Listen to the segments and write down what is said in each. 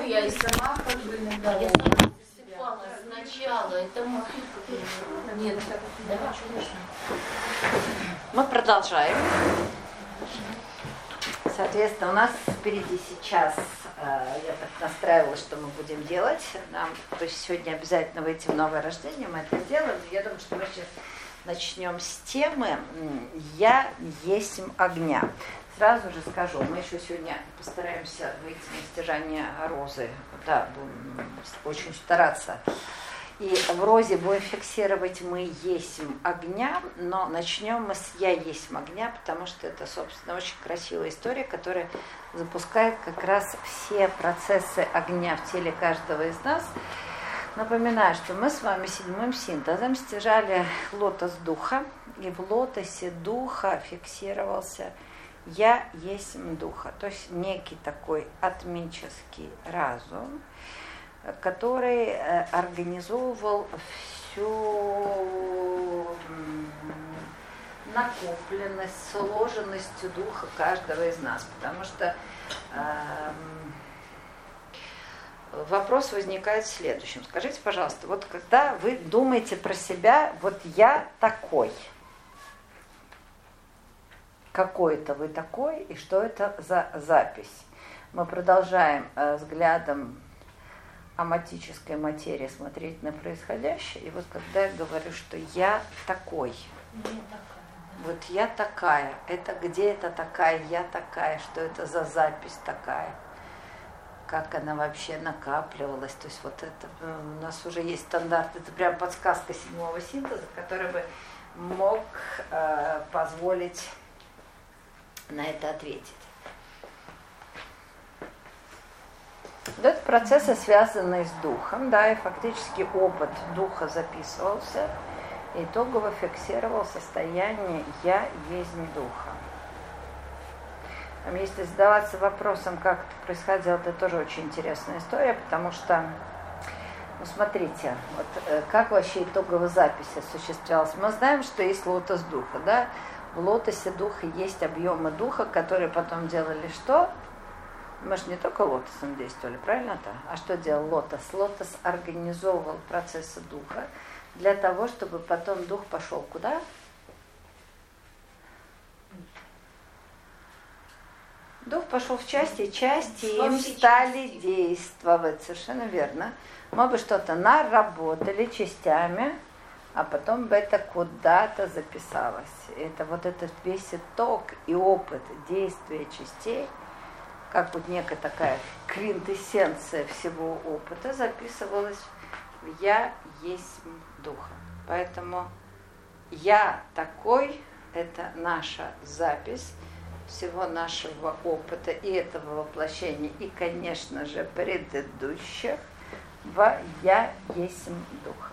я и сама как бы иногда засыпала сначала. Это нет, да, конечно. Мы продолжаем. Соответственно, у нас впереди сейчас, я так настраивалась, что мы будем делать. То есть сегодня обязательно выйти в новое рождение, мы это делаем. Я думаю, что мы сейчас начнем с темы «Я есть огня». Сразу же скажу, мы еще сегодня постараемся выйти на стяжание розы. Да, будем очень стараться. И в розе будем фиксировать «Мы есть огня», но начнем мы с «Я есть огня», потому что это, собственно, очень красивая история, которая запускает как раз все процессы огня в теле каждого из нас. Напоминаю, что мы с вами седьмым синтезом стяжали лотос духа, и в лотосе духа фиксировался «Я есть духа», то есть некий такой атмический разум, который организовывал всю накопленность, сложенность духа каждого из нас. Потому что вопрос возникает в следующем. Скажите, пожалуйста, вот когда вы думаете про себя, вот я такой, какой-то вы такой, и что это за запись? Мы продолжаем взглядом аматической материи смотреть на происходящее. И вот когда я говорю, что я такой, вот я такая, это где это такая, я такая, что это за запись такая, как она вообще накапливалась. То есть вот это у нас уже есть стандарт, это прям подсказка седьмого синтеза, который бы мог позволить на это ответить. Это процессы, связанные с духом, да, и фактически опыт духа записывался, и итогово фиксировал состояние «я есть духа». Если задаваться вопросом, как это происходило, это тоже очень интересная история, потому что, ну, смотрите, вот как вообще итоговая запись осуществлялась. Мы знаем, что есть лотос духа, да, в лотосе духа есть объемы духа, которые потом делали что? Мы же не только лотосом действовали, правильно-то? А что делал лотос? Лотос организовывал процессы духа для того, чтобы потом дух пошел куда? Дух пошел в части, и части им стали действовать. Совершенно верно. Мы бы что-то наработали частями, а потом бы это куда-то записалось. Это вот этот весь итог и опыт действия частей, как вот некая такая квинтэссенция всего опыта, записывалась в «Я есть духа». Поэтому «Я такой» — это наша запись всего нашего опыта и этого воплощения, и, конечно же, предыдущих в «Я есть духа».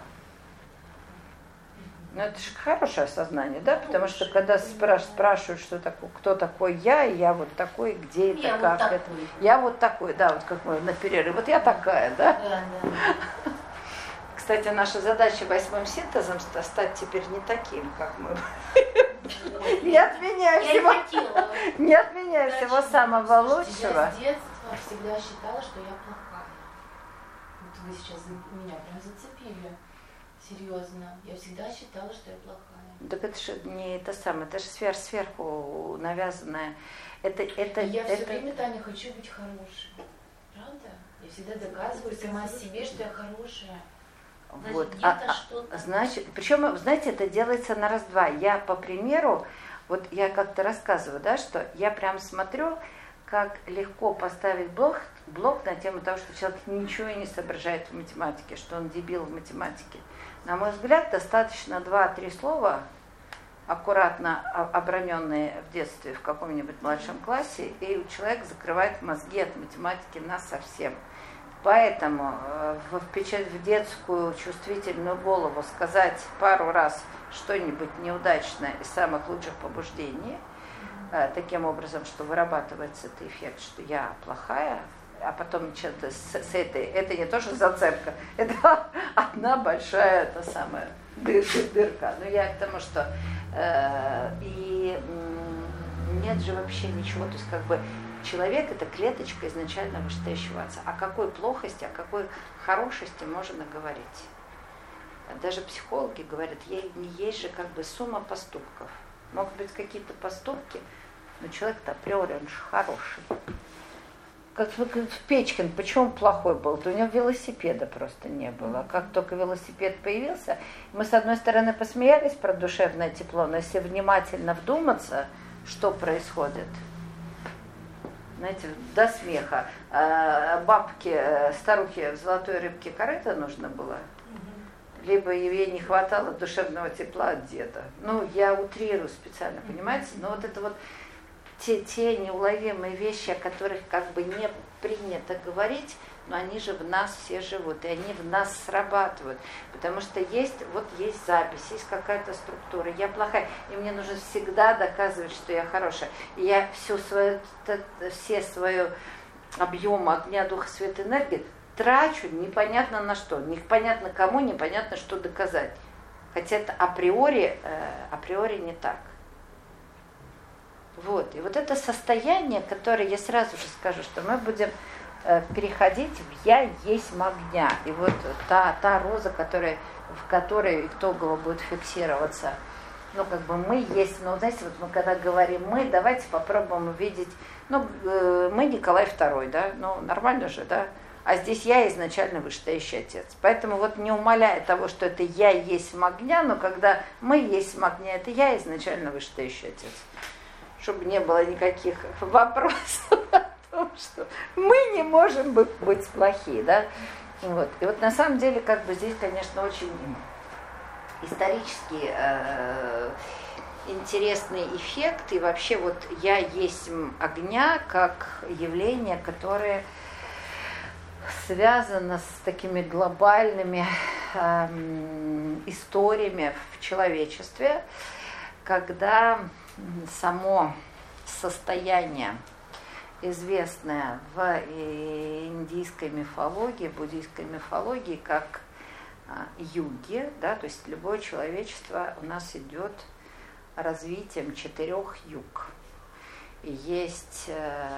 Ну, это же хорошее осознание, да? Потому что когда спрашивают, что такое, кто такой я вот такой, где это, я как вот это. Я вот такой, да, вот как мы на перерыв. Вот я такая, да? Да. Кстати, наша задача восьмым синтезом стать теперь не таким, как мы. Не отменяя всего самого лучшего. Я с детства всегда считала, что я плохая. Вот вы сейчас меня прям зацепили. Серьезно. Я всегда считала, что я плохая. Так это же не это самое, это же сверху навязанное. Я все время, Таня, хочу быть хорошей. Правда? Я всегда доказываю сама себе, что я хорошая. Значит, вот. где-то что-то. Значит, причем, знаете, это делается на раз-два. Я, по примеру, вот я как-то рассказываю, да, что я прям смотрю, как легко поставить блок на тему того, что человек ничего не соображает в математике, что он дебил в математике. На мой взгляд, достаточно 2-3 слова, аккуратно оброненные в детстве в каком-нибудь младшем классе, и человек закрывает мозги от математики насовсем. Поэтому в детскую чувствительную голову сказать пару раз что-нибудь неудачное из самых лучших побуждений, таким образом, что вырабатывается этот эффект, что я плохая, а потом что-то с этой, это не то, что зацепка, это одна большая, та самая дырка. Но я к тому, что и нет же вообще ничего, то есть как бы человек – это клеточка изначально вышестоящего отца. О какой плохости, о какой хорошести можно говорить? Даже психологи говорят, есть же как бы сумма поступков. Могут быть какие-то поступки, но человек-то априори он же хороший. Как в Печкин, почему он плохой был? То у него велосипеда просто не было. Как только велосипед появился, мы с одной стороны посмеялись про душевное тепло, но если внимательно вдуматься, что происходит, знаете, до смеха. Бабке, старухе в золотой рыбке корыто нужно было, либо ей не хватало душевного тепла от деда. Ну, я утрирую специально, понимаете? Но вот это вот те неуловимые вещи, о которых как бы не принято говорить, но они же в нас все живут, и они в нас срабатывают. Потому что есть запись, есть какая-то структура. Я плохая, и мне нужно всегда доказывать, что я хорошая. И я все свою объем огня, духа, света, энергии трачу непонятно на что. Непонятно кому, непонятно что доказать. Хотя это априори не так. Вот. И вот это состояние, которое я сразу же скажу, что мы будем переходить в «я есть огня». И вот та роза, в которой итогово будет фиксироваться, ну, как бы мы есть, но, знаете, вот мы когда говорим «мы», давайте попробуем увидеть, мы Николай II, да, нормально же, да, а здесь я изначально вышестоящий отец. Поэтому вот не умаляя того, что это «я есть огня», но когда мы есть огня, это я изначально вышестоящий отец. Чтобы не было никаких вопросов о том, что мы не можем быть плохие, да. Вот. И вот на самом деле, как бы здесь, конечно, очень исторически интересный эффект. И вообще вот «я есть огня» как явление, которое связано с такими глобальными историями в человечестве, когда само состояние, известное в индийской мифологии, буддийской мифологии, как юги, да, то есть любое человечество у нас идет развитием 4 юг. Есть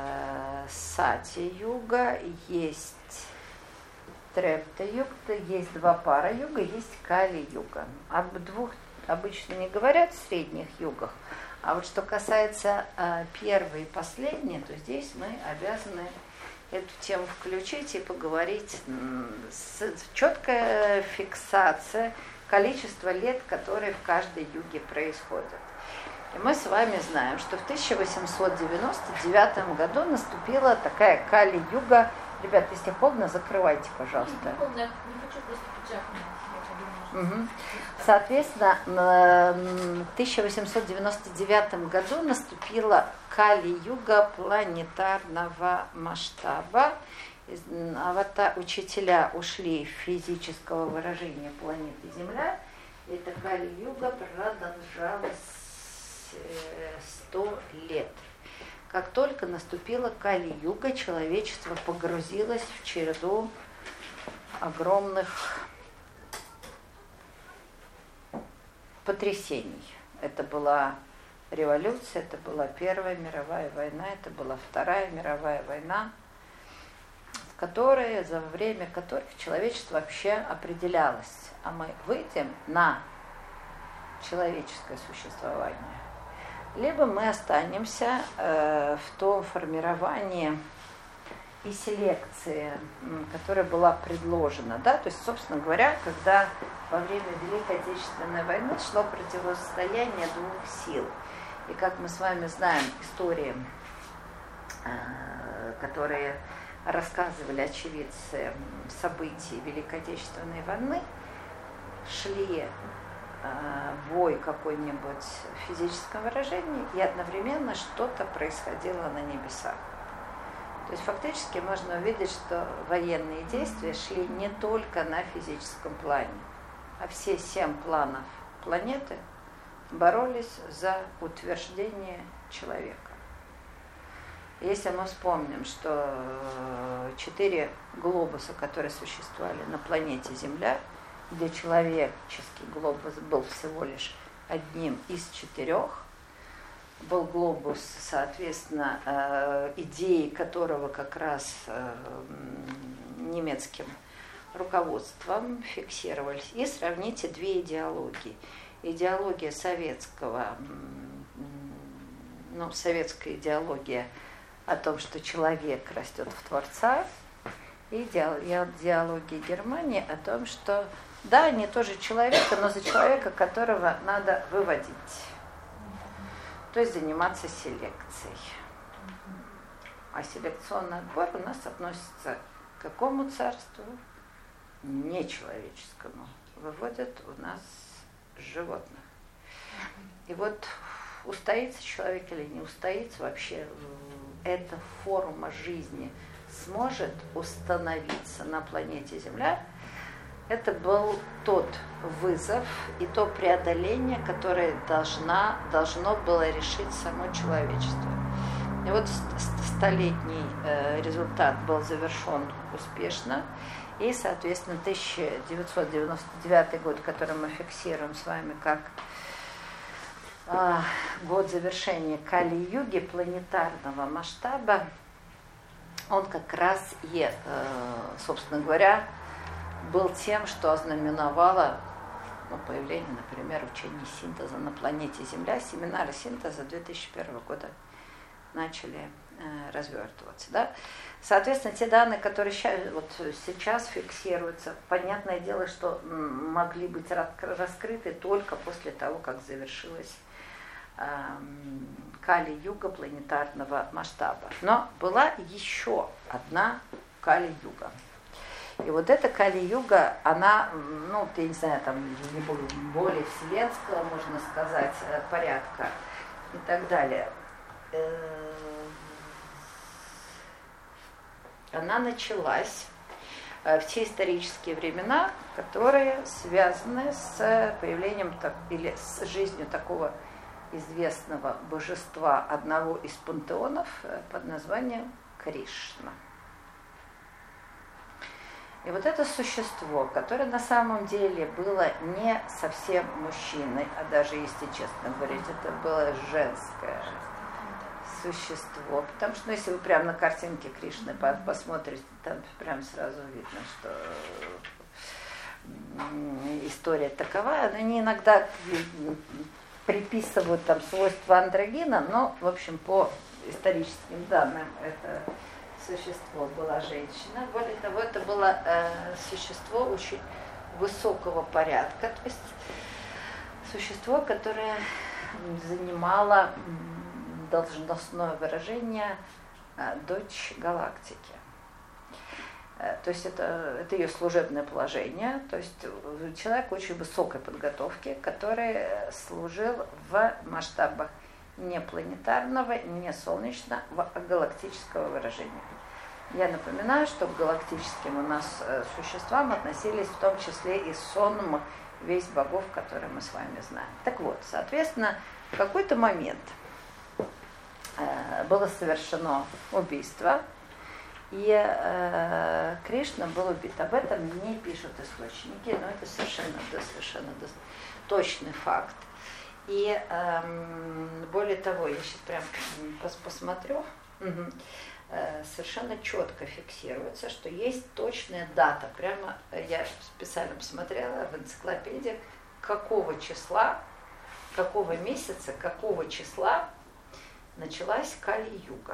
сати-юга, есть трепта-юга, есть 2 пара юга, есть кали-юга. Об 2 обычно не говорят в средних югах, а вот что касается первой и последней, то здесь мы обязаны эту тему включить и поговорить четкая фиксация количества лет, которые в каждой юге происходят. И мы с вами знаем, что в 1899 году наступила такая Кали-юга. Ребят, если холодно, закрывайте, пожалуйста. Не холодно, я не хочу просто пиджак надеть. Соответственно, в 1899 году наступила Кали-юга планетарного масштаба. Учителя ушли в физического выражения планеты Земля. И эта Кали-юга продолжалась 100 лет. Как только наступила Кали-юга, человечество погрузилось в череду огромных потрясений. Это была революция, это была Первая мировая война, это была Вторая мировая война, за время которых человечество вообще определялось. А мы выйдем на человеческое существование, либо мы останемся в том формировании и селекции, которая была предложена. Да? То есть, собственно говоря, когда во время Великой Отечественной войны шло противостояние 2 сил. И как мы с вами знаем истории, которые рассказывали очевидцы событий Великой Отечественной войны, шли бой какой-нибудь в физическом выражении, и одновременно что-то происходило на небесах. То есть фактически можно увидеть, что военные действия шли не только на физическом плане, а все 7 планов планеты боролись за утверждение человека. Если мы вспомним, что 4 глобуса, которые существовали на планете Земля, где человеческий глобус был всего лишь одним из 4, был глобус, соответственно, идеи которого как раз немецким руководством фиксировались. И сравните две идеологии. Идеология советская идеология о том, что человек растет в Творца, и идеология Германии о том, что да, они тоже человека, но за человека, которого надо выводить. То есть заниматься селекцией. А селекционный отбор у нас относится к какому царству? Нечеловеческому. Выводят у нас животных. И вот устоится человек или не устоится, вообще эта форма жизни сможет установиться на планете Земля, это был тот вызов и то преодоление, которое должно было решить само человечество. И вот столетний результат был завершен успешно, и, соответственно, 1999 год, который мы фиксируем с вами как год завершения Кали-юги планетарного масштаба, он как раз и, собственно говоря, был тем, что ознаменовало появление, например, учения синтеза на планете Земля. Семинары синтеза 2001 года начали развертываться. Да? Соответственно, те данные, которые сейчас фиксируются, понятное дело, что могли быть раскрыты только после того, как завершилась Кали-юга планетарного масштаба. Но была еще одна Кали-юга. И вот эта Кали-юга, она, я не знаю, там более вселенского, можно сказать, порядка и так далее. Она началась в те исторические времена, которые связаны с появлением или с жизнью такого известного божества одного из пантеонов под названием Кришна. И вот это существо, которое на самом деле было не совсем мужчиной, а даже, если честно говорить, это было женское существо. Потому что, если вы прямо на картинке Кришны посмотрите, там прям сразу видно, что история такова. Они иногда приписывают там свойства андрогина, но, в общем, по историческим данным это существо была женщина. Более того, это было существо очень высокого порядка, то есть существо, которое занимало должностное выражение дочь галактики. То есть это ее служебное положение, то есть человек очень высокой подготовки, который служил в масштабах не планетарного, не солнечного, а галактического выражения. Я напоминаю, что к галактическим у нас существам относились в том числе и сонм весь богов, которые мы с вами знаем. Так вот, соответственно, в какой-то момент было совершено убийство, и Кришна был убит. Об этом не пишут источники, но это совершенно точный факт. И более того, я сейчас прям посмотрю, совершенно четко фиксируется, что есть точная дата. Прямо я специально посмотрела в энциклопедиях, какого числа, какого месяца, какого числа началась Кали-юга.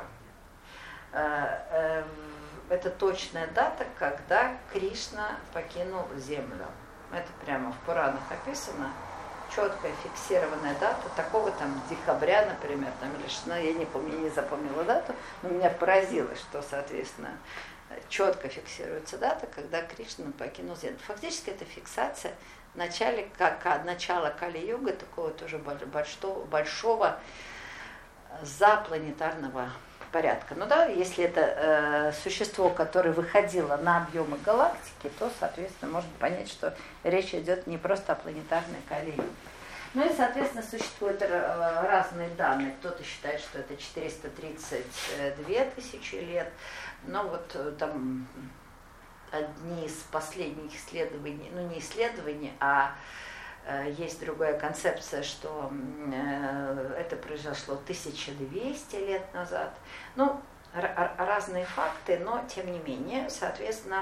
Это точная дата, когда Кришна покинул Землю. Это прямо в Пуранах описано. Четкая фиксированная дата, такого там декабря, например, там, или 16, я не помню, не запомнила дату, но меня поразило, что, соответственно, четко фиксируется дата, когда Кришна покинул Землю. Фактически это фиксация начала Кали-юга, такого тоже большого запланетарного порядка. Ну да, если это существо, которое выходило на объемы галактики, то, соответственно, можно понять, что речь идет не просто о планетарной Кали-юге. Ну и, соответственно, существуют разные данные. Кто-то считает, что это 432 тысячи лет, но вот там одни из последних исследований, ну не исследований, а Есть другая концепция, что это произошло 1200 лет назад. Ну, разные факты, но тем не менее, соответственно,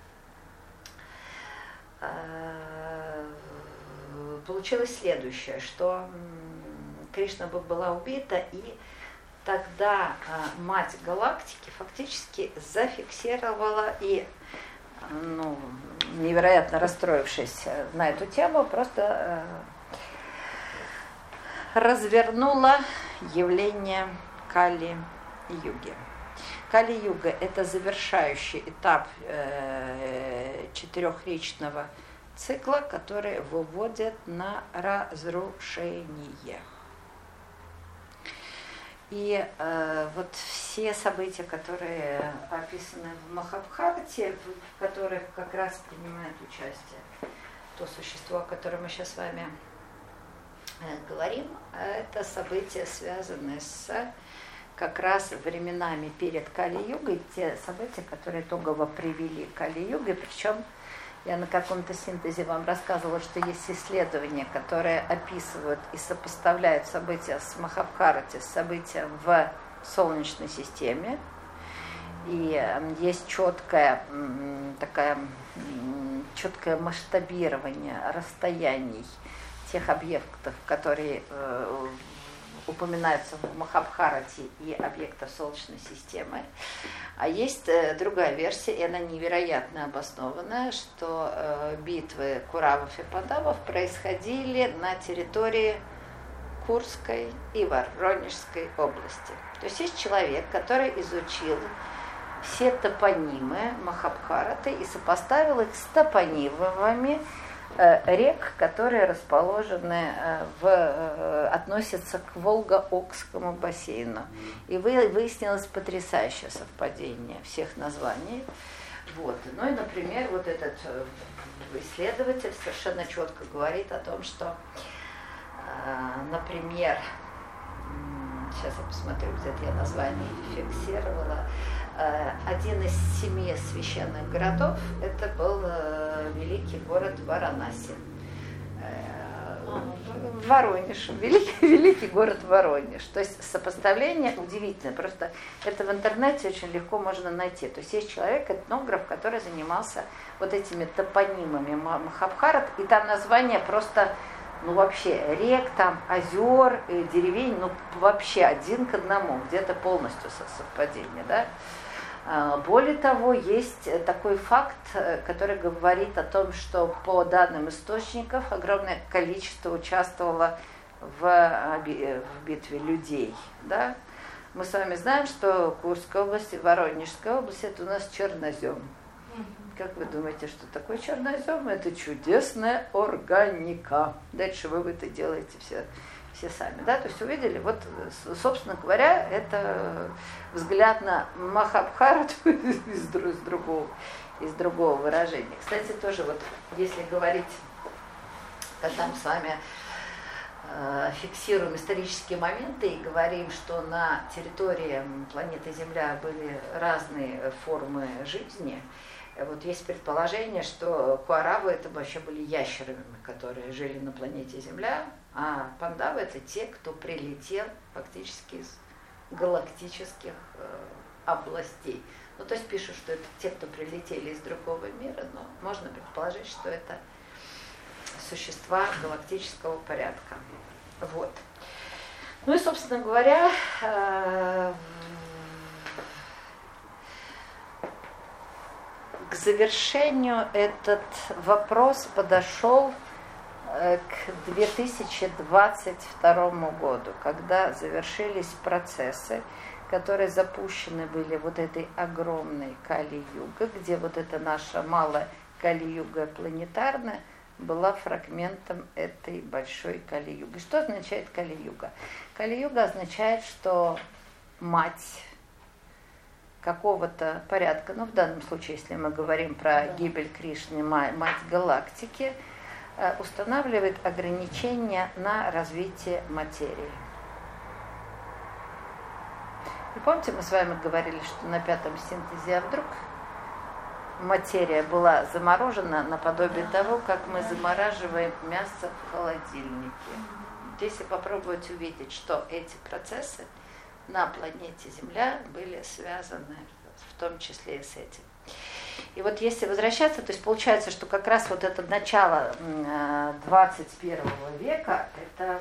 получилось следующее, что Кришна была убита, и тогда мать галактики фактически зафиксировала и, ну, невероятно расстроившись на эту тему, просто развернула явление Кали-юги. Кали-юга – это завершающий этап четырехличного цикла, который выводит на разрушение. И вот все события, которые описаны в Махабхарате, в которых как раз принимает участие то существо, о котором мы сейчас с вами говорим, это события, связанные с как раз временами перед Кали-югой, те события, которые итогово привели к Кали-юге, причем я на каком-то синтезе вам рассказывала, что есть исследования, которые описывают и сопоставляют события с Махабхарати с событием в Солнечной системе. И есть четкое масштабирование расстояний тех объектов, которые упоминаются в Махабхарате, и объектов Солнечной системы. А есть другая версия, и она невероятно обоснованная, что битвы Куравов и Пандавов происходили на территории Курской и Воронежской области. То есть есть человек, который изучил все топонимы Махабхараты и сопоставил их с топонимами рек, которые расположены относятся к Волго-Окскому бассейну. И выяснилось потрясающее совпадение всех названий. Вот. Ну и, например, вот этот исследователь совершенно четко говорит о том, что, например, сейчас я посмотрю, где-то я название фиксировала, один из 7 священных городов, это был великий город Варанаси. Воронеж, великий город Воронеж. То есть сопоставление удивительное, просто это в интернете очень легко можно найти. То есть есть человек, этнограф, который занимался вот этими топонимами Махабхарат, и там название просто, ну вообще, рек, там, озер, деревень, ну вообще один к одному, где-то полностью совпадение, да. Более того, есть такой факт, который говорит о том, что по данным источников огромное количество участвовало в битве людей. Да? Мы с вами знаем, что Курская область и Воронежская область – это у нас чернозем. Как вы думаете, что такое чернозем? Это чудесная органика. Дальше вы это делаете все сами, да, то есть увидели, вот, собственно говоря, это взгляд на Махабхарату из другого выражения. Кстати, тоже вот, если говорить, когда мы с вами фиксируем исторические моменты и говорим, что на территории планеты Земля были разные формы жизни, вот есть предположение, что куаравы это вообще были ящерами, которые жили на планете Земля, а пандавы это те, кто прилетел фактически из галактических областей. Ну, то есть пишут, что это те, кто прилетели из другого мира, но можно предположить, что это существа галактического порядка. Вот. Ну и, собственно говоря, к завершению этот вопрос подошел к 2022 году, когда завершились процессы, которые запущены были вот этой огромной Кали-юга, где вот эта наша малая Кали-юга планетарная была фрагментом этой большой Кали-юги. Что означает Кали-юга? Кали-юга означает, что мать какого-то порядка, ну в данном случае, если мы говорим про гибель Кришны, мать галактики, устанавливает ограничения на развитие материи. И помните, мы с вами говорили, что на 5-м синтезе, а вдруг материя была заморожена наподобие того, как мы замораживаем мясо в холодильнике. Если попробовать увидеть, что эти процессы на планете Земля были связаны в том числе и с этим. И вот если возвращаться, то есть получается, что как раз вот это начало 21 века, это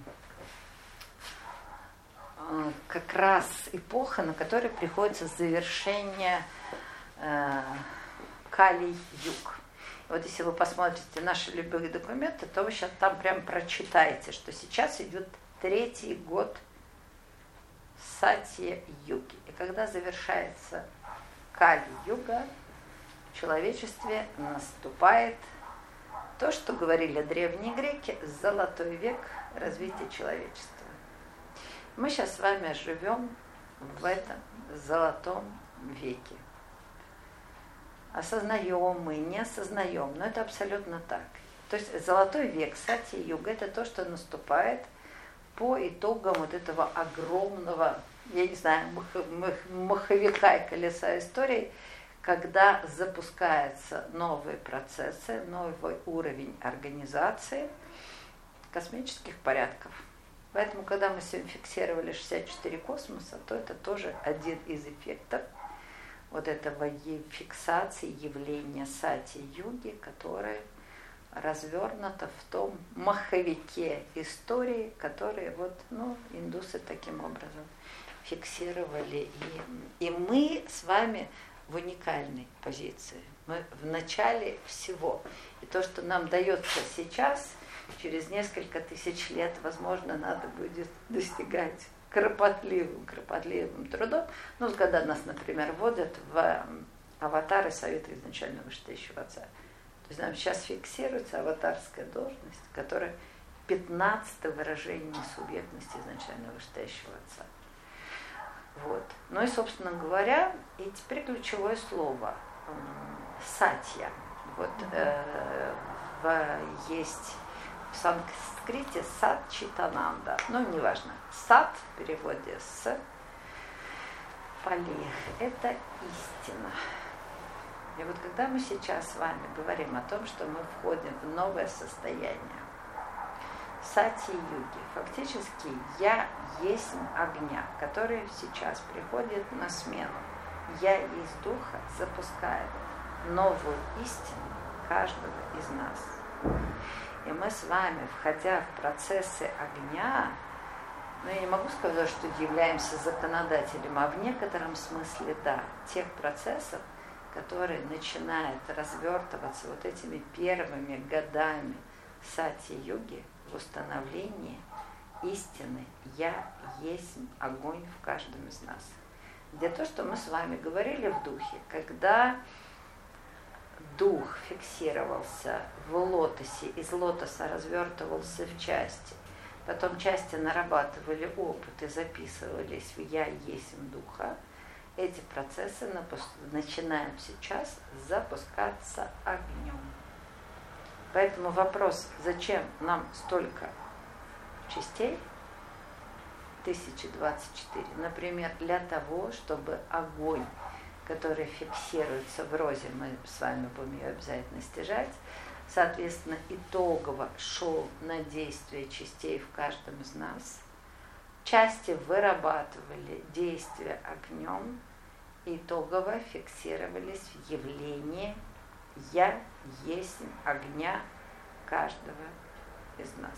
как раз эпоха, на которой приходится завершение Кали-юг. Вот если вы посмотрите наши любые документы, то вы сейчас там прям прочитаете, что сейчас идет 3-й год Сатья-юги. И когда завершается Кали-юга, в человечестве наступает то, что говорили древние греки, золотой век развития человечества. Мы сейчас с вами живем в этом золотом веке. Осознаем мы, не осознаем, но это абсолютно так. То есть золотой век, Сатья-юга, это то, что наступает по итогам вот этого огромного, я не знаю, маховика и колеса истории, когда запускаются новые процессы, новый уровень организации космических порядков. Поэтому, когда мы сегодня фиксировали 64 космоса, то это тоже один из эффектов вот этого фиксации явления Сатья-юги, которое развернуто в том маховике истории, которые вот, индусы таким образом фиксировали. И мы с вами в уникальной позиции. Мы в начале всего. И то, что нам дается сейчас, через несколько тысяч лет, возможно, надо будет достигать кропотливым трудом. Когда нас, например, вводят в аватары Совета изначально Вышестоящего Отца. То есть нам сейчас фиксируется аватарская должность, которая 15-е выражение субъектности изначально Вышестоящего Отца. Вот. Ну и, собственно говоря, и теперь ключевое слово сатья. Вот есть в санскрите сат читананда. Неважно. Сат в переводе с пали. Это истина. И вот когда мы сейчас с вами говорим о том, что мы входим в новое состояние Сатья-юги, фактически я есть огня, который сейчас приходит на смену. Я из духа запускаю новую истину каждого из нас. И мы с вами, входя в процессы огня, я не могу сказать, что являемся законодателем, а в некотором смысле да, тех процессов, которые начинают развертываться вот этими первыми годами Сатья-юги в установлении истины «Я есть огонь в каждом из нас». Где то, что мы с вами говорили в духе, когда дух фиксировался в лотосе, из лотоса развертывался в части, потом части нарабатывали опыт и записывались в «Я есть духа», эти процессы начинают сейчас запускаться огнем. Поэтому вопрос, зачем нам столько частей, 1024, например, для того, чтобы огонь, который фиксируется в розе, мы с вами будем ее обязательно стяжать, соответственно, итогово шел на действие частей в каждом из нас. Части вырабатывали действие огнем, итогово фиксировались в явлении «Я есть огня каждого из нас».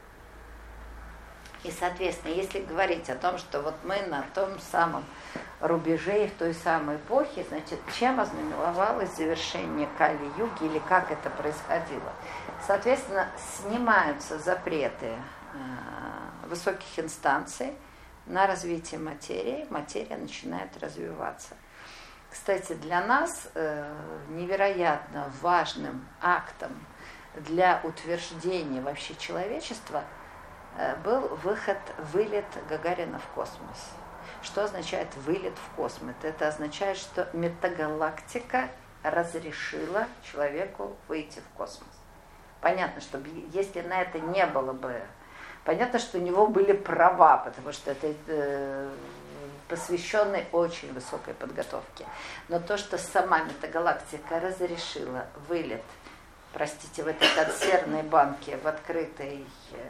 И, соответственно, если говорить о том, что вот мы на том самом рубеже, в той самой эпохе, значит, чем ознаменовалось завершение Кали-юги или как это происходило? Соответственно, снимаются запреты высоких инстанций на развитие материи, материя начинает развиваться. Кстати, для нас невероятно важным актом для утверждения вообще человечества был вылет Гагарина в космос. Что означает вылет в космос? Это означает, что метагалактика разрешила человеку выйти в космос. Понятно, что если на это не было бы... Понятно, что у него были права, потому что это посвященный очень высокой подготовке. Но то, что сама метагалактика разрешила вылет, простите, в этой консервной банке в открытый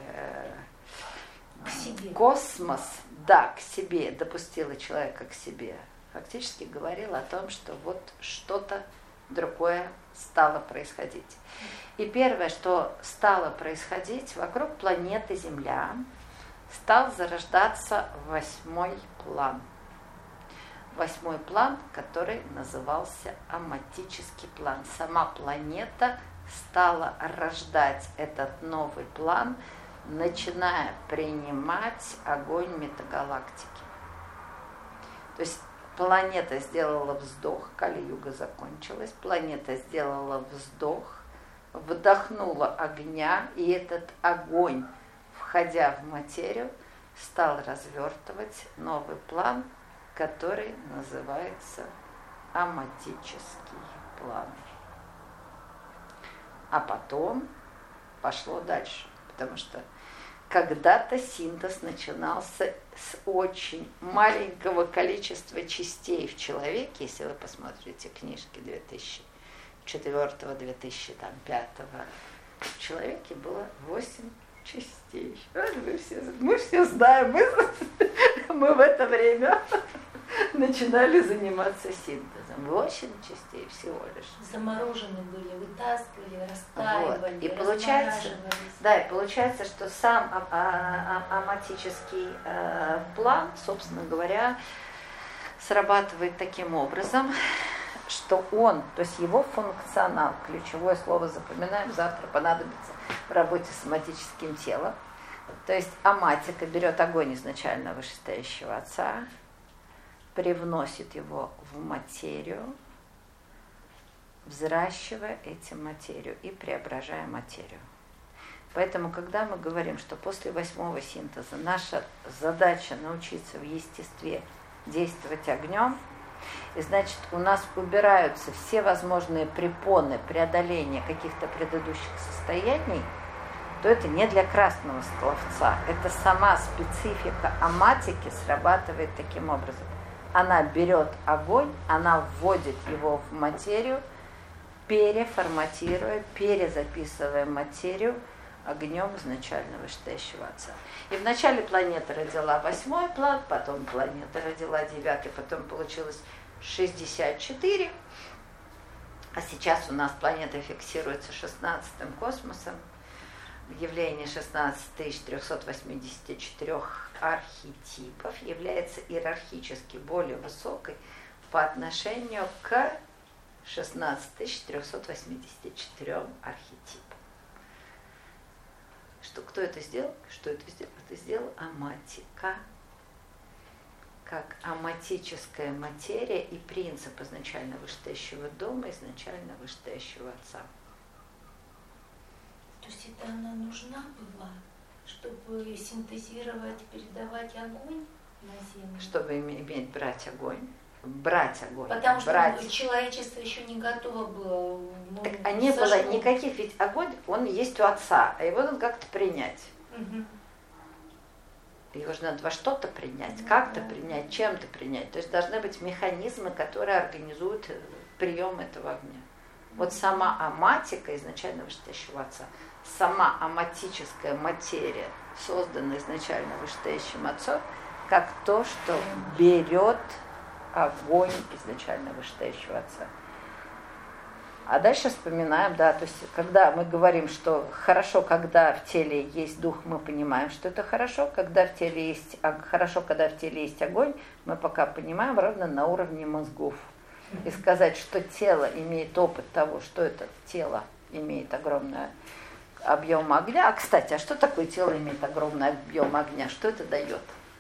космос, да, к себе, допустила человека к себе, фактически говорила о том, что вот что-то другое стало происходить. И первое, что стало происходить, вокруг планеты Земля стал зарождаться 8-й план. 8-й план, который назывался аматический план. Сама планета стала рождать этот новый план, начиная принимать огонь метагалактики. То есть планета сделала вздох, Кали-юга закончилась, планета сделала вздох, вдохнула огня, и этот огонь, входя в материю, стал развертывать новый план, который называется аматический план. А потом пошло дальше, потому что когда-то синтез начинался с очень маленького количества частей в человеке. Если вы посмотрите книжки 2004-2005, в человеке было 8 частей. Мы все знаем, мы в это время начинали заниматься синтезом. 8 частей всего лишь. Заморожены были, вытаскивали, растаивали, вот. И получается, что сам аматический план, собственно говоря, срабатывает таким образом, что он, то есть его функционал, ключевое слово запоминаем, завтра понадобится в работе с аматическим телом. То есть аматика берет огонь изначально вышестоящего отца, привносит его в материю, взращивая этим материю и преображая материю. Поэтому, когда мы говорим, что после 8-го синтеза наша задача научиться в естестве действовать огнем, и значит, у нас убираются все возможные препоны преодоления каких-то предыдущих состояний, то это не для красного словца. Это сама специфика аматики срабатывает таким образом. Она берет огонь, она вводит его в материю, переформатируя, перезаписывая материю огнем изначально вышестоящего отца. И вначале планета родила 8-й план, потом планета родила 9-й, потом получилось 64. А сейчас у нас планета фиксируется 16-м космосом. Явление 16384 архетипов является иерархически более высокой по отношению к 16384 архетипам. Кто это сделал? Что это сделал? Это сделал аматика, как аматическая материя и принцип изначально вышестоящего дома, изначально вышестоящего отца. То есть это она нужна была, чтобы синтезировать, передавать огонь на Землю? Чтобы брать огонь. Потому что человечество еще не готово было. Так, а не было никаких, ведь огонь, он есть у отца, а его надо как-то принять. Угу. Его же надо во что-то принять, как-то принять, чем-то принять. То есть должны быть механизмы, которые организуют прием этого огня. Вот сама аматика изначально вышестоящего отца, сама аматическая материя, созданная изначально вышестоящим отцом, как то, что берет огонь изначально вышестоящего отца. А дальше вспоминаем, да, то есть когда мы говорим, что хорошо, когда в теле есть дух, мы понимаем, что это хорошо, когда в теле есть хорошо, когда в теле есть огонь, мы пока понимаем ровно на уровне мозгов. И сказать, что тело имеет опыт того, что это тело имеет огромный объем огня. А, кстати, а что такое тело имеет огромный объем огня? Что это дает?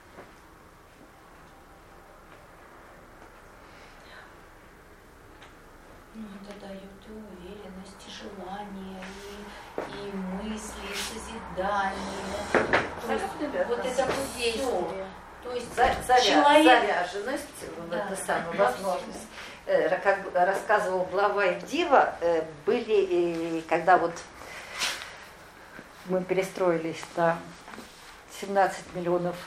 Ну, это дает и уверенность, и желание, и мысли, и созидание. То есть, вот это вот действие. То есть заряженность, да, это самая возможность. Как рассказывал глава Ивдива, были, когда вот мы перестроились на 17 миллионов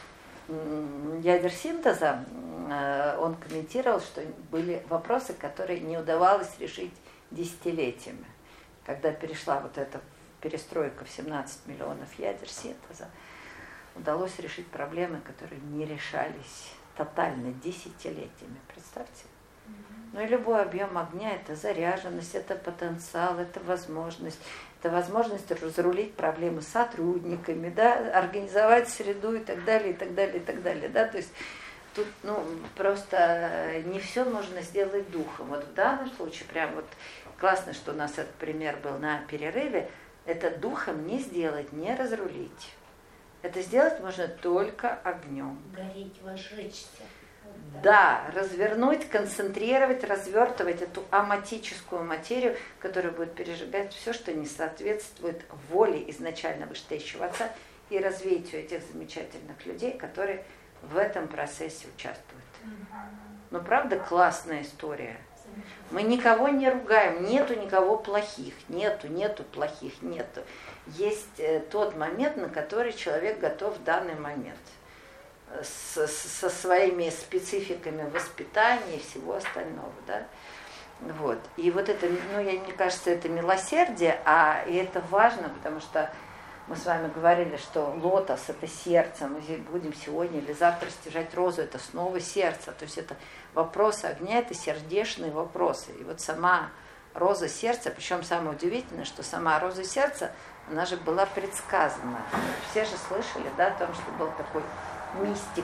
ядерсинтеза, он комментировал, что были вопросы, которые не удавалось решить десятилетиями. Когда перешла вот эта перестройка в 17 миллионов ядер синтеза, удалось решить проблемы, которые не решались тотально десятилетиями. Представьте. Ну и любой объем огня – это заряженность, это потенциал, это возможность разрулить проблемы с сотрудниками, да, организовать среду и так далее, и так далее, и так далее. Да? То есть тут просто не все можно сделать духом. Вот в данном случае прям вот классно, что у нас этот пример был на перерыве. Это духом не сделать, не разрулить. Это сделать можно только огнем. Гореть, возжечься. Да, развернуть, концентрировать, развертывать эту аматическую материю, которая будет пережигать все, что не соответствует воле изначально вышестоящего Отца, и развитию этих замечательных людей, которые в этом процессе участвуют. Но правда классная история. Мы никого не ругаем, нету никого плохих, нету плохих. Есть тот момент, на который человек готов в данный момент. Со своими спецификами воспитания и всего остального, да. Вот. И вот это, мне кажется, это милосердие, и это важно, потому что мы с вами говорили, что лотос – это сердце, мы будем сегодня или завтра стяжать розу, это снова сердце, то есть это вопросы огня, это сердечные вопросы. И вот сама роза сердца, причем самое удивительное, что сама роза сердца, она же была предсказана. Все же слышали, да, о том, что был такой мистик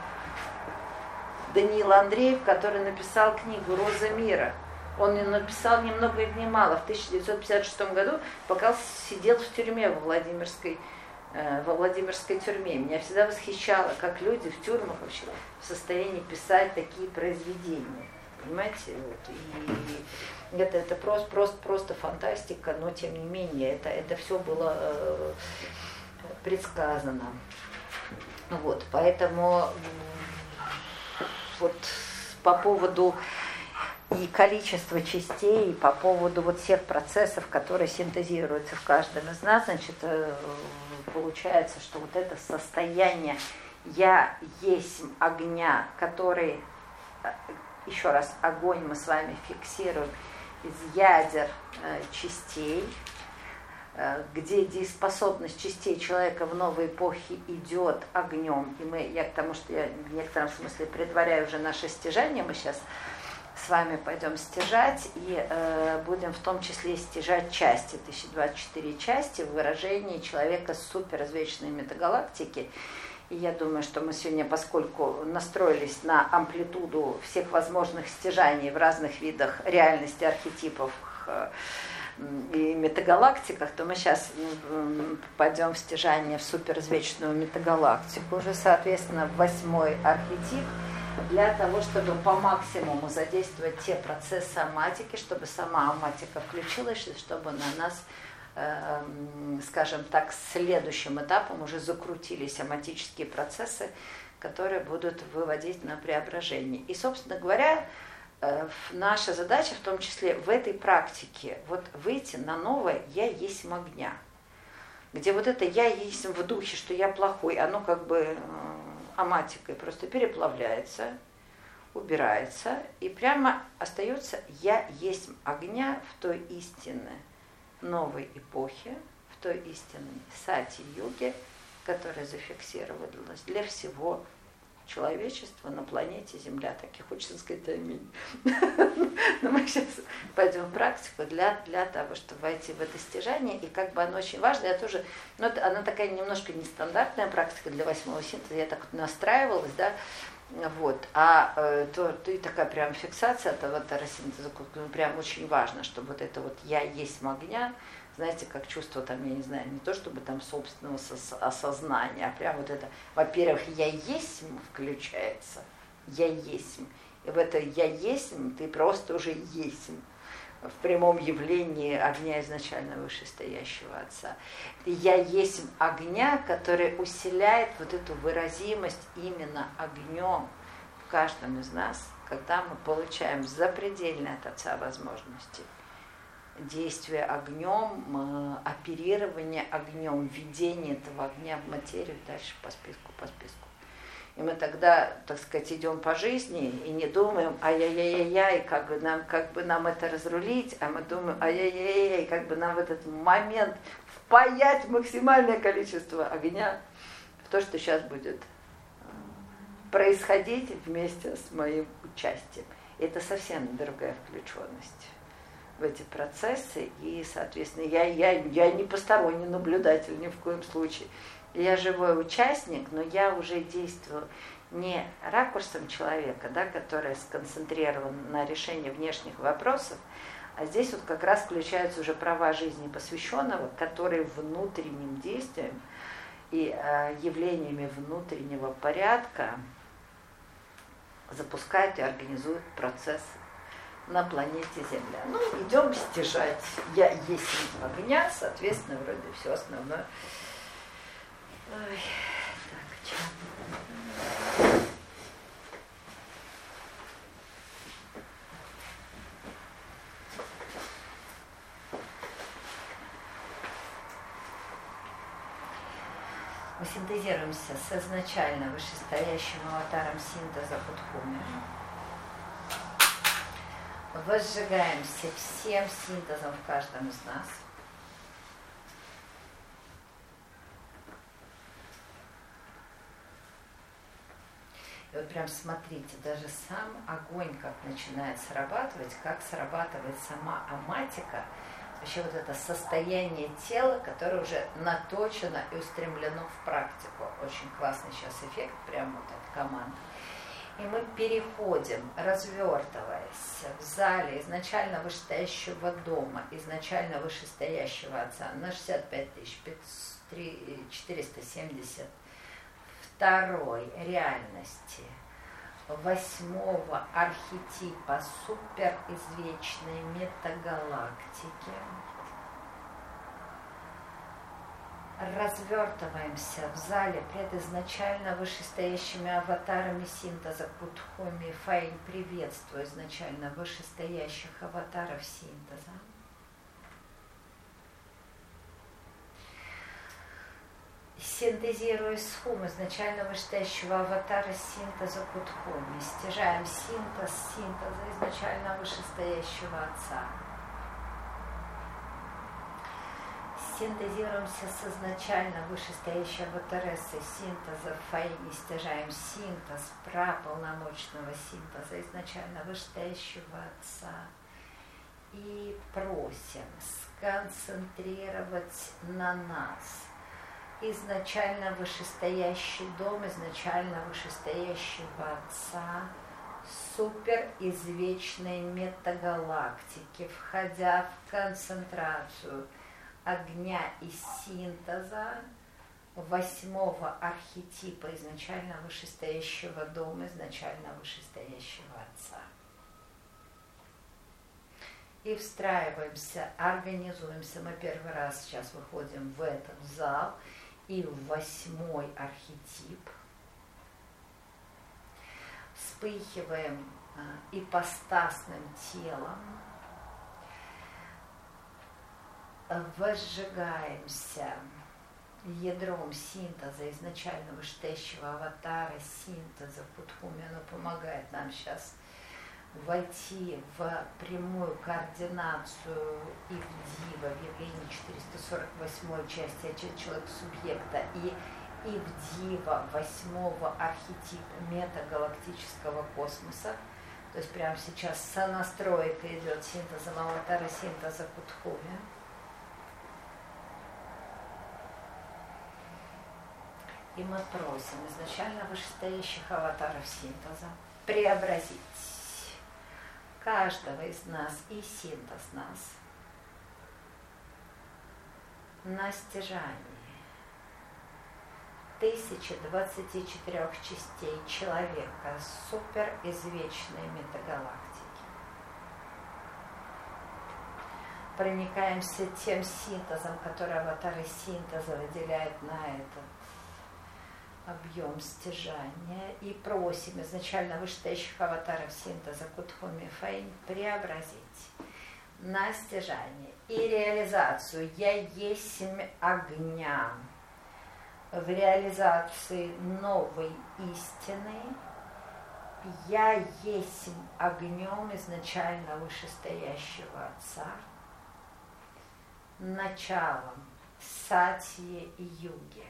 Даниил Андреев, который написал книгу «Роза мира». Он ее написал ни много ни мало в 1956 году, пока сидел в тюрьме во Владимирской тюрьме. Меня всегда восхищало, как люди в тюрьмах вообще в состоянии писать такие произведения. Понимаете? Вот. И это просто фантастика, но тем не менее это все было предсказано. Вот, поэтому вот по поводу и количества частей, и по поводу вот всех процессов, которые синтезируются в каждом из нас, значит, получается, что вот это состояние «я есть огня», который, еще раз, огонь мы с вами фиксируем из ядер частей, где дееспособность частей человека в новой эпохе идет огнем. И я к тому, что я в некотором смысле предваряю уже наше стяжание, мы сейчас с вами пойдем стяжать, и будем в том числе стяжать части, 1024 части в выражении человека с суперразвечной метагалактики. И я думаю, что мы сегодня, поскольку настроились на амплитуду всех возможных стяжаний в разных видах реальности, архетипов, и метагалактиках, то мы сейчас пойдем в стяжание в суперразвечную метагалактику, уже, соответственно, в 8-й архетип, для того, чтобы по максимуму задействовать те процессы аматики, чтобы сама аматика включилась, чтобы на нас, скажем так, следующим этапом уже закрутились аматические процессы, которые будут выводить на преображение. И, собственно говоря, наша задача, в том числе в этой практике, вот выйти на новое «я есть огня», где вот это «я есть в духе», что я плохой, оно как бы аматикой просто переплавляется, убирается, и прямо остается «я есть огня» в той истинной новой эпохе, в той истинной сати-юге, которая зафиксировалась для всего человечества на планете Земля. Так и хочется сказать аминь. Но мы сейчас пойдем в практику для того, чтобы войти в это стяжание. И как бы оно очень важно. Я тоже, она такая немножко нестандартная практика для 8-го синтеза. Я так вот настраивалась, да, вот. И такая прям фиксация этого таросинтеза, прям очень важно, чтобы вот это вот «я есть огня», знаете, как чувство там, я не знаю, не то чтобы там собственного осознания, а прям вот это, во-первых, «я есть» включается, «я есть», и в это «я есть» ты просто уже есть, в прямом явлении огня изначально вышестоящего Отца. И «я есть» огня, который усиляет вот эту выразимость именно огнем в каждом из нас, когда мы получаем запредельные от Отца возможности. Действие огнем, оперирование огнем, введение этого огня в материю, дальше по списку. И мы тогда, так сказать, идем по жизни и не думаем, ай-яй-яй-яй, как бы нам это разрулить, а мы думаем, ай-яй-яй-яй, как бы нам в этот момент впаять максимальное количество огня в то, что сейчас будет происходить вместе с моим участием. И это совсем другая включенность в эти процессы, и, соответственно, я не посторонний наблюдатель ни в коем случае. Я живой участник, но я уже действую не ракурсом человека, да, который сконцентрирован на решении внешних вопросов, а здесь вот как раз включаются уже права жизни посвященного, которые внутренним действием и явлениями внутреннего порядка запускают и организуют процесс на планете Земля. Ну, идем стяжать. Я есть огня, соответственно, вроде все основное. Ой, так, что? Мы синтезируемся с изначально вышестоящим аватаром синтеза Будхуми. Возжигаемся всем синтезом в каждом из нас. И вот прям смотрите, даже сам огонь как начинает срабатывать, как срабатывает сама аматика, вообще вот это состояние тела, которое уже наточено и устремлено в практику. Очень классный сейчас эффект, прям вот от команды. И мы переходим, развертываясь в зале изначально вышестоящего дома, изначально вышестоящего отца на 65 472 реальности, 8-го архетипа суперизвечной метагалактики. Развертываемся в зале пред изначально вышестоящими аватарами синтеза Будхуми. Фаинь, приветствую изначально вышестоящих аватаров синтеза. Синтезируя схум изначально вышестоящего аватара синтеза Будхуми. Стяжаем синтеза изначально вышестоящего отца. Синтезируемся с изначально вышестоящей аватарессой синтеза Фаини, стяжаем синтез праполномочного синтеза изначально вышестоящего отца и просим сконцентрировать на нас изначально вышестоящий дом, изначально вышестоящего отца, суперизвечной метагалактики, входя в концентрацию огня и синтеза 8-го архетипа изначально вышестоящего дома, изначально вышестоящего отца. И встраиваемся, организуемся. Мы первый раз сейчас выходим в этот зал и в 8-й архетип. Вспыхиваем ипостасным телом. Возжигаемся ядром синтеза изначально вышестоящего аватара синтеза Будхуми. Оно помогает нам сейчас войти в прямую координацию и в дива, в явлении 448 части человек субъекта, и в дива 8-го архетипа метагалактического космоса. То есть прямо сейчас сонастройка идет синтезом аватара синтеза Будхуми. И мы просим изначально вышестоящих аватаров синтеза преобразить каждого из нас и синтез нас на стяжании 1024 частей человека суперизвечной метагалактики. Проникаемся тем синтезом, который аватары синтеза выделяют на этот объем стяжания, и просим изначально вышестоящих аватаров синтеза Будхуми Фаинь преобразить на стяжание и реализацию «Я есмь огня» в реализации новой истины. Я есть огнем изначально вышестоящего Отца, началом Сатьи и Юги,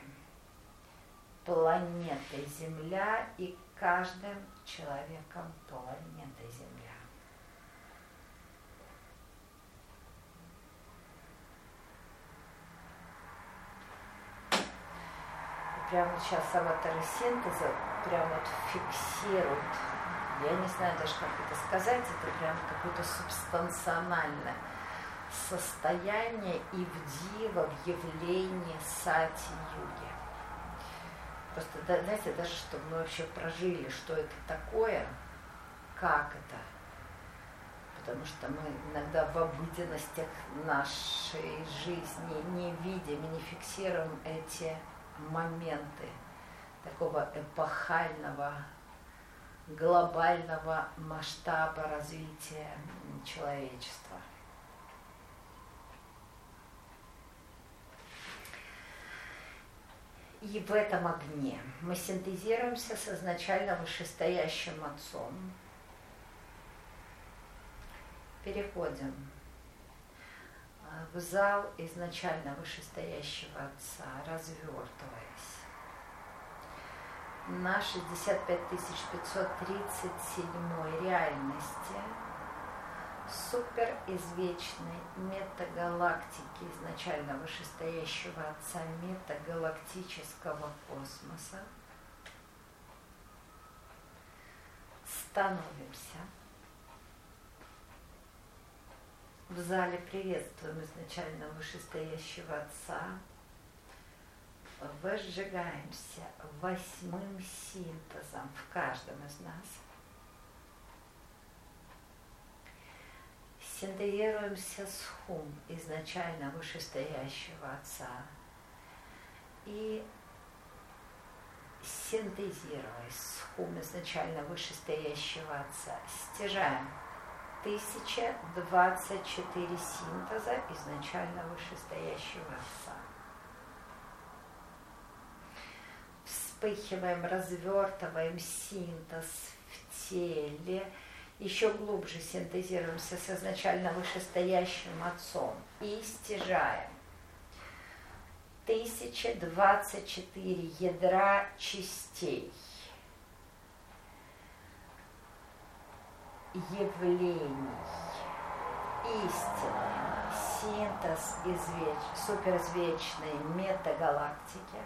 планетой Земля и каждым человеком планеты Земля. И прямо сейчас аватары синтеза прямо вот фиксируют, я не знаю даже, как это сказать, это прям какое-то субстанциональное состояние Ивдива в явлении Сати-Юги. Просто, знаете, даже чтобы мы вообще прожили, что это такое, как это. Потому что мы иногда в обыденностях нашей жизни не видим, не фиксируем эти моменты такого эпохального, глобального масштаба развития человечества. И в этом огне мы синтезируемся с изначально вышестоящим Отцом. Переходим в зал изначально вышестоящего Отца, развертываясь на 65537 реальности суперизвечной метагалактики изначально вышестоящего Отца метагалактического космоса. Становимся. В зале приветствуем изначально вышестоящего Отца. Возжигаемся 8-м синтезом в каждом из нас. Синтезируемся с Хум изначально вышестоящего Отца. И синтезируясь с Хум изначально вышестоящего Отца, стяжаем 1024 синтеза изначально вышестоящего Отца. Вспыхиваем, развертываем синтез в теле, еще глубже синтезируемся с изначально вышестоящим Отцом и стяжаем 1024 ядра частей, явлений, истины, синтез суперизвечной метагалактики,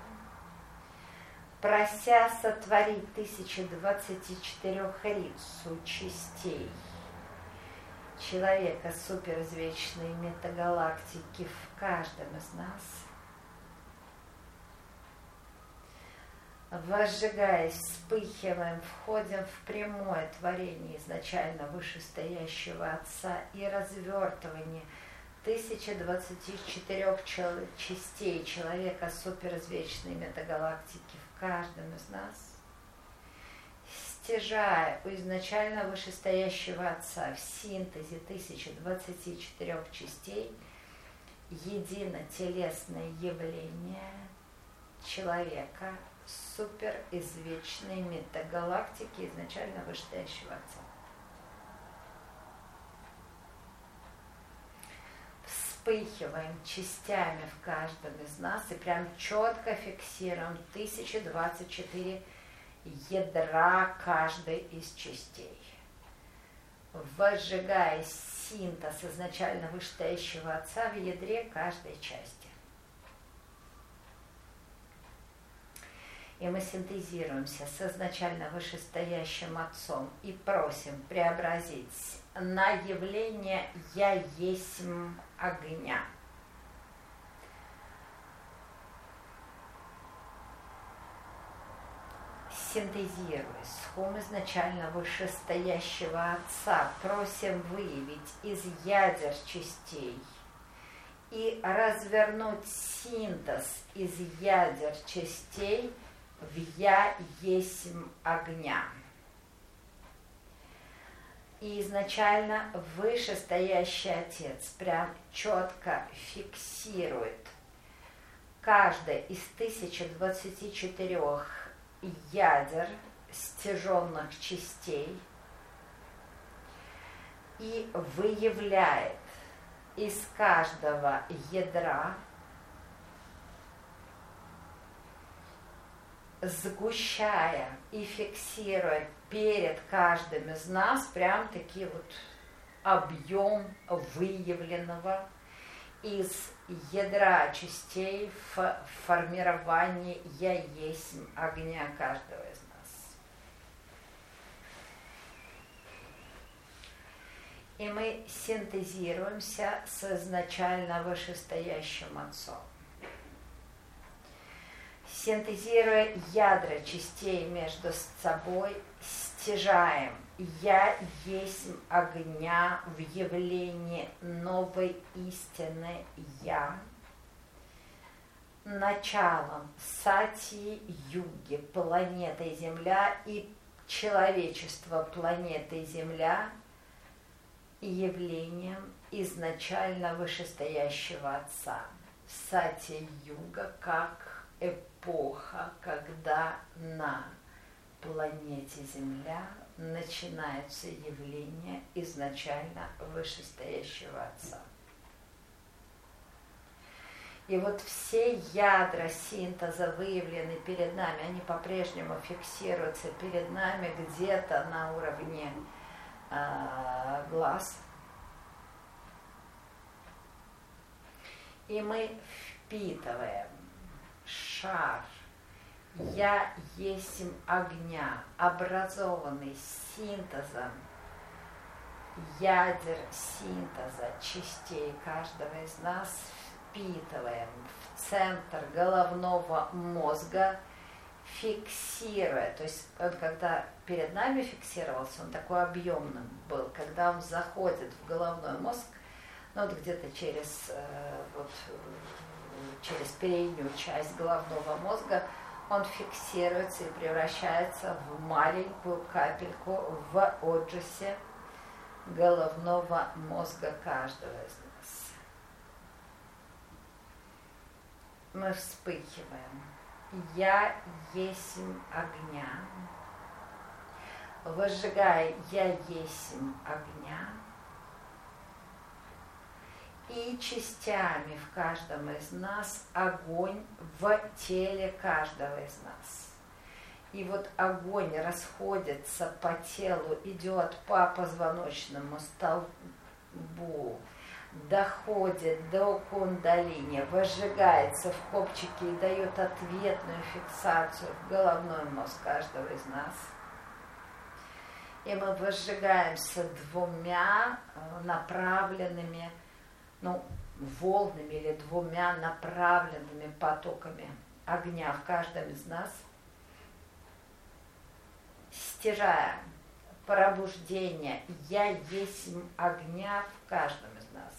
прося сотворить 1024 рицу частей человека суперизвечной метагалактики в каждом из нас, возжигаясь, вспыхиваем, входим в прямое творение изначально вышестоящего Отца и развертывание 1024 частей человека суперизвечной метагалактики в каждом из нас, стяжая у изначально вышестоящего Отца в синтезе 1024 частей едино-телесное явление человека суперизвечной метагалактики изначально вышестоящего Отца. Вспыхиваем частями в каждом из нас и прям четко фиксируем 1024 ядра каждой из частей. Возжигая синтез изначально вышестоящего Отца в ядре каждой части. И мы синтезируемся с изначально вышестоящим Отцом и просим преобразить на явление «Я есть огня». Синтезируясь с Хум изначально вышестоящего Отца, просим выявить из ядер частей и развернуть синтез из ядер частей в «Я есть огня». И изначально вышестоящий Отец прям четко фиксирует каждое из 1024 ядер стяженных частей и выявляет из каждого ядра, сгущая и фиксируя перед каждым из нас прям таки вот объем выявленного из ядра частей в формировании «Я есть» огня каждого из нас. И мы синтезируемся с изначально вышестоящим Отцом. Синтезируя ядра частей между собой, стяжаем «Я есть огня» в явлении новой истины «Я», началом Сати-юги планеты Земля и человечества планеты Земля, явлением изначально вышестоящего Отца. Сати-юга как эпоха, когда на планете Земля начинаются явления изначально вышестоящего Отца. И вот все ядра синтеза выявлены перед нами, они по-прежнему фиксируются перед нами где-то на уровне глаз. И мы впитываем шар «Я есть огня», образованный синтезом ядер синтеза частей каждого из нас, впитываем в центр головного мозга, фиксируя, то есть он когда перед нами фиксировался, он такой объемным был, когда он заходит в головной мозг, ну вот где-то через переднюю часть головного мозга, он фиксируется и превращается в маленькую капельку в оджасе головного мозга каждого из нас. Мы вспыхиваем. «Я есть огня». Возжигая «Я есть огня», и частями в каждом из нас огонь в теле каждого из нас. И вот огонь расходится по телу, идет по позвоночному столбу, доходит до кундалини, возжигается в копчике и дает ответную фиксацию в головной мозг каждого из нас. И мы возжигаемся двумя направленными, волнами или двумя направленными потоками огня в каждом из нас, стяжая пробуждение «Я есть огня» в каждом из нас.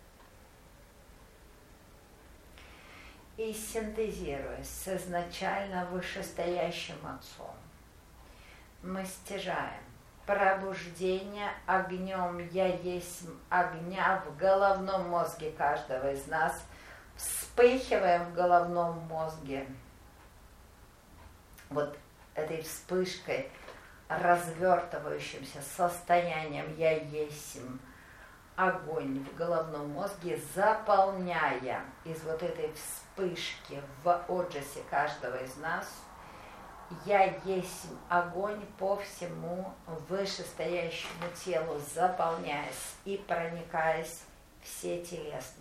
И синтезируясь с изначально вышестоящим Отцом, мы стяжаем пробуждение огнем «Я есть огня» в головном мозге каждого из нас, вспыхиваем в головном мозге вот этой вспышкой, развертывающимся состоянием «Я есть огонь» в головном мозге, заполняя из вот этой вспышки в оджасе каждого из нас «Я есть огонь» по всему вышестоящему телу, заполняясь и проникаясь все телесно.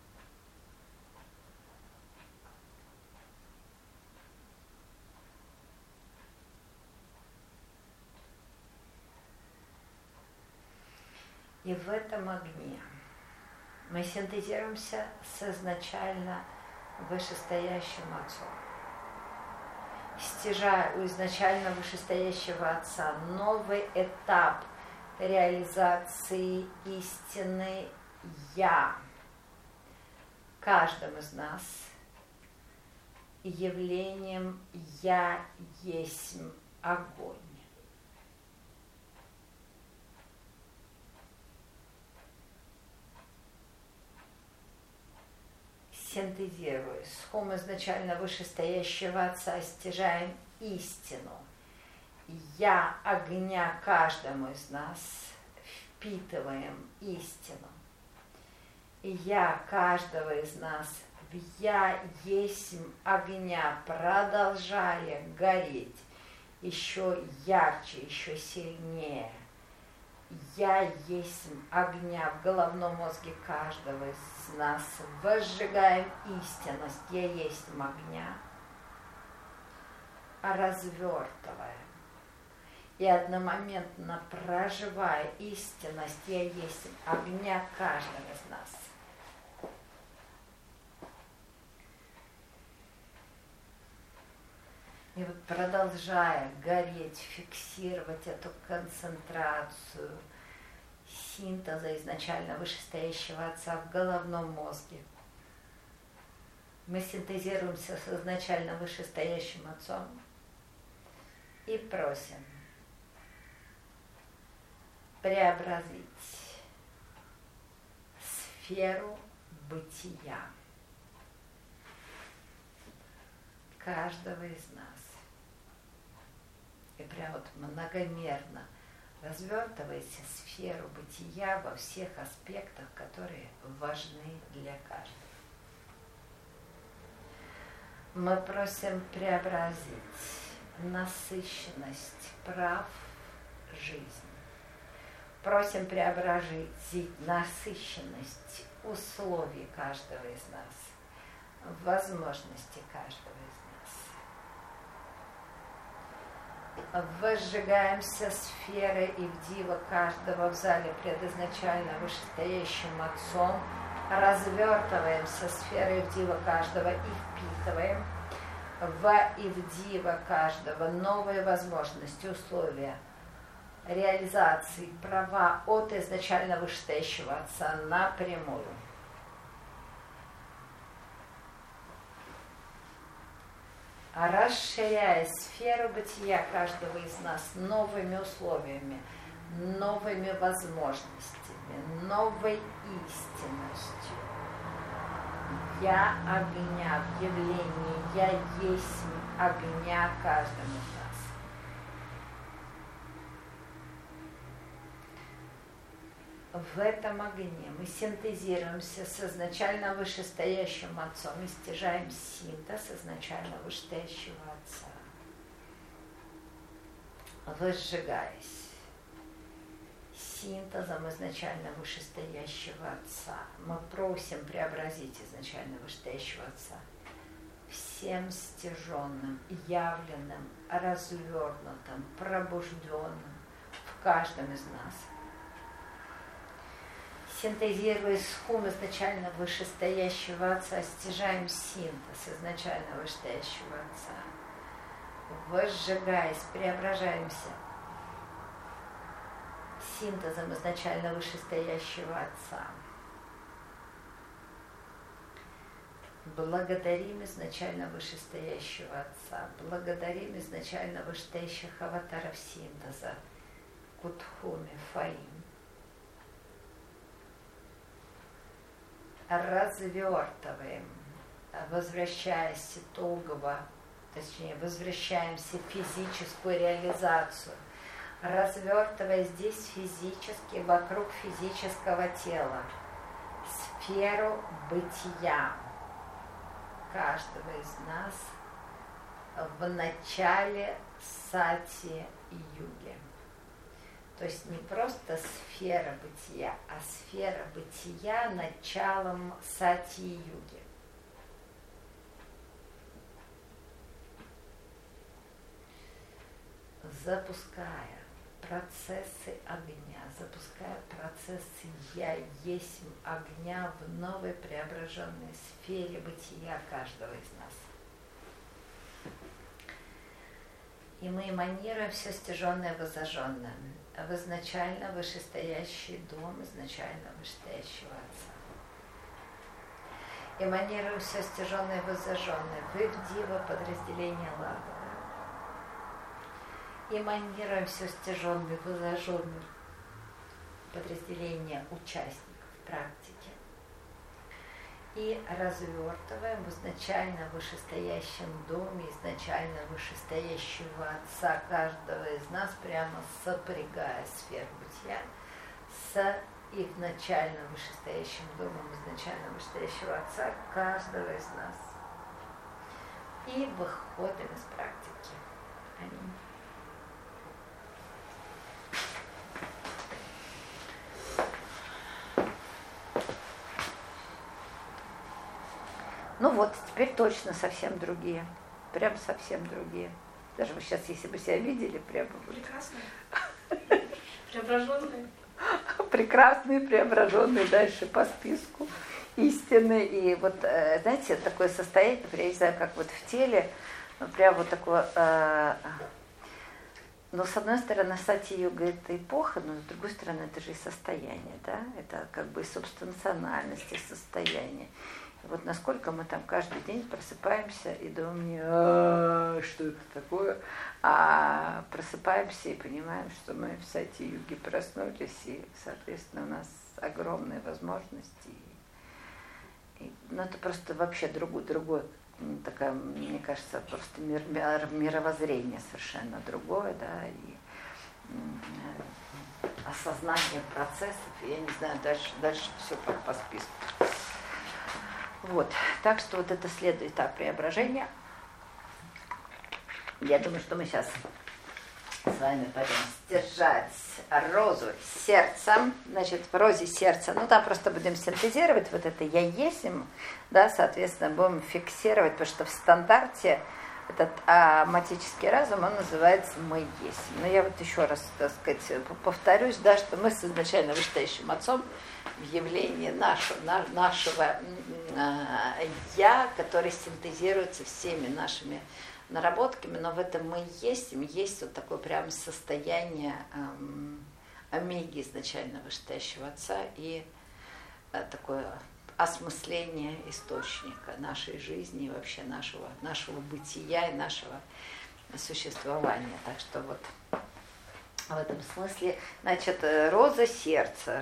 И в этом огне мы синтезируемся с изначально вышестоящим Отцом, стяжая у изначально вышестоящего Отца новый этап реализации истины «Я» каждым из нас, явлением «Я есть огонь». синтезируя схему изначально вышестоящего Отца, стяжаем истину. Я огня каждому из нас впитываем истину. И я каждого из нас в я есть огня, продолжая гореть еще ярче, еще сильнее. Я есть огня в головном мозге каждого из нас. Возжигаем истинность. Я есть огня. Развертываем. И одномоментно проживая истинность, я есть огня каждого из нас. И вот продолжая гореть, фиксировать эту концентрацию синтеза изначально вышестоящего Отца в головном мозге, мы синтезируемся с изначально вышестоящим Отцом и просим преобразить сферу бытия каждого из нас. И прям вот многомерно развертывайте сферу бытия во всех аспектах, которые важны для каждого. Мы просим преобразить насыщенность прав жизни. Просим преобразить насыщенность условий каждого из нас, возможности каждого из нас. Возжигаемся сферой и в диво каждого в зале предизначально вышестоящим Отцом, развертываемся сферой в диво каждого и впитываем в и в диво каждого новые возможности, условия реализации права от изначально вышестоящего Отца напрямую. Расширяя сферу бытия каждого из нас новыми условиями, новыми возможностями, новой истинностью. Я огня в явлении, я есть огня каждому из нас. В этом огне мы синтезируемся с изначально вышестоящим Отцом и стяжаем синтез изначально вышестоящего Отца. Возжигаясь синтезом изначально вышестоящего Отца, мы просим преобразить изначально вышестоящего Отца всем стяженным, явленным, развернутым, пробужденным в каждом из нас. Синтезируя схему изначально вышестоящего Отца, стяжаем синтез изначально вышестоящего Отца. Возжигаясь, преображаемся синтезом изначально вышестоящего Отца. Благодарим изначально вышестоящего Отца. Благодарим изначально вышестоящих аватаров синтеза Кутхуми, Фаим. Развертываем, возвращаясь итогово, точнее, возвращаемся в физическую реализацию, развертывая здесь физически, вокруг физического тела, сферу бытия каждого из нас в начале сати и юги. То есть не просто сфера бытия, а сфера бытия началом сати и юги. Запуская процессы огня, запуская процессы «Я есть огня» в новой преображенной сфере бытия каждого из нас. И мы эманируем все стяженное, воззаженное в изначально вышестоящий дом, изначально вышестоящего Отца. Эманируем все стяженное, воззаженное в Ивдива подразделение Ладога. Эманируем все стяженное, воззаженное подразделение участников практики. и развертываем в изначально вышестоящем доме, изначально вышестоящего Отца каждого из нас, прямо сопрягая сферу бытия с изначально вышестоящим домом, изначально вышестоящего Отца каждого из нас. И выходим из практики. Аминь. Ну вот, теперь точно совсем другие. Прям совсем другие. Даже вы сейчас, если бы себя видели, прямо... Прекрасные. Преображенные. Прекрасные, преображенные дальше по списку истины. И вот, знаете, такое состояние, например, я не знаю, как вот в теле, прям вот такое... Но с одной стороны, сати-йога это эпоха, но с другой стороны, это же и состояние, да? Это как бы и субстанциональность, и состояние. Вот насколько мы там каждый день просыпаемся и думаем, что это такое, а просыпаемся и понимаем, что мы в сати-юге проснулись, и, соответственно, у нас огромные возможности. Ну, это просто вообще другое, такая, мне кажется, просто мировоззрение совершенно другое, да, и осознание процессов, я не знаю, дальше все по списку. Вот, так что вот это следует этап преображения. Я думаю, что мы сейчас с вами пойдем стержать розу сердцем. Значит, в розе сердца, ну там просто будем синтезировать вот это «я есмь», да, соответственно, будем фиксировать, потому что в стандарте этот аматический разум, он называется «мы есмь». Но я вот еще раз, так сказать, повторюсь, да, что мы с изначально вышестоящим Отцом в явлении нашего «я», который синтезируется всеми нашими наработками, но в этом мы есть вот такое прям состояние омеги изначально вышестоящего Отца и такое осмысление источника нашей жизни и вообще нашего бытия и нашего существования. Так что вот в этом смысле, значит, роза сердца,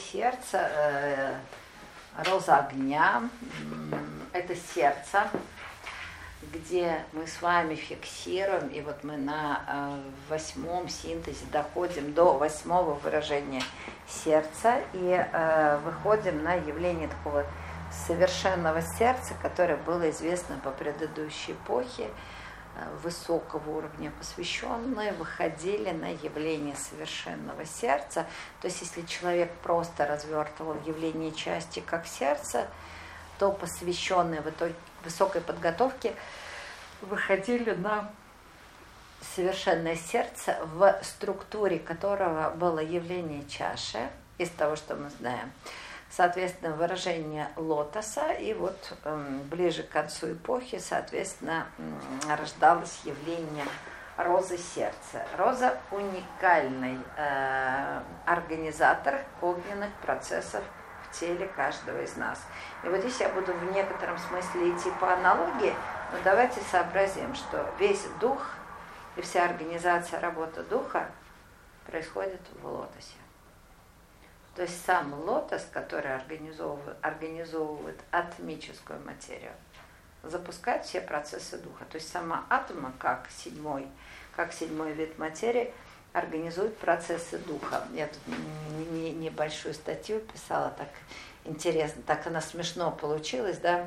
роза огня, это сердце, где мы с вами фиксируем, и вот мы на 8-м синтезе доходим до 8-го выражения сердца и выходим на явление такого совершенного сердца, которое было известно по предыдущей эпохе, высокого уровня посвященные выходили на явление совершенного сердца. То есть если человек просто развертывал явление части как сердце, то посвященные в итоге высокой подготовке выходили на совершенное сердце, в структуре которого было явление чаши, из того, что мы знаем. Соответственно, выражение лотоса, и вот ближе к концу эпохи, соответственно, рождалось явление розы сердца. Роза – уникальный организатор огненных процессов в теле каждого из нас. И вот здесь я буду в некотором смысле идти по аналогии, но давайте сообразим, что весь дух и вся организация работы духа происходит в лотосе. То есть сам лотос, который организовывает атомическую материю, запускает все процессы духа. То есть сама атома, как седьмой вид материи, организует процессы духа. Я тут небольшую статью писала, так интересно, так она смешно получилась, да.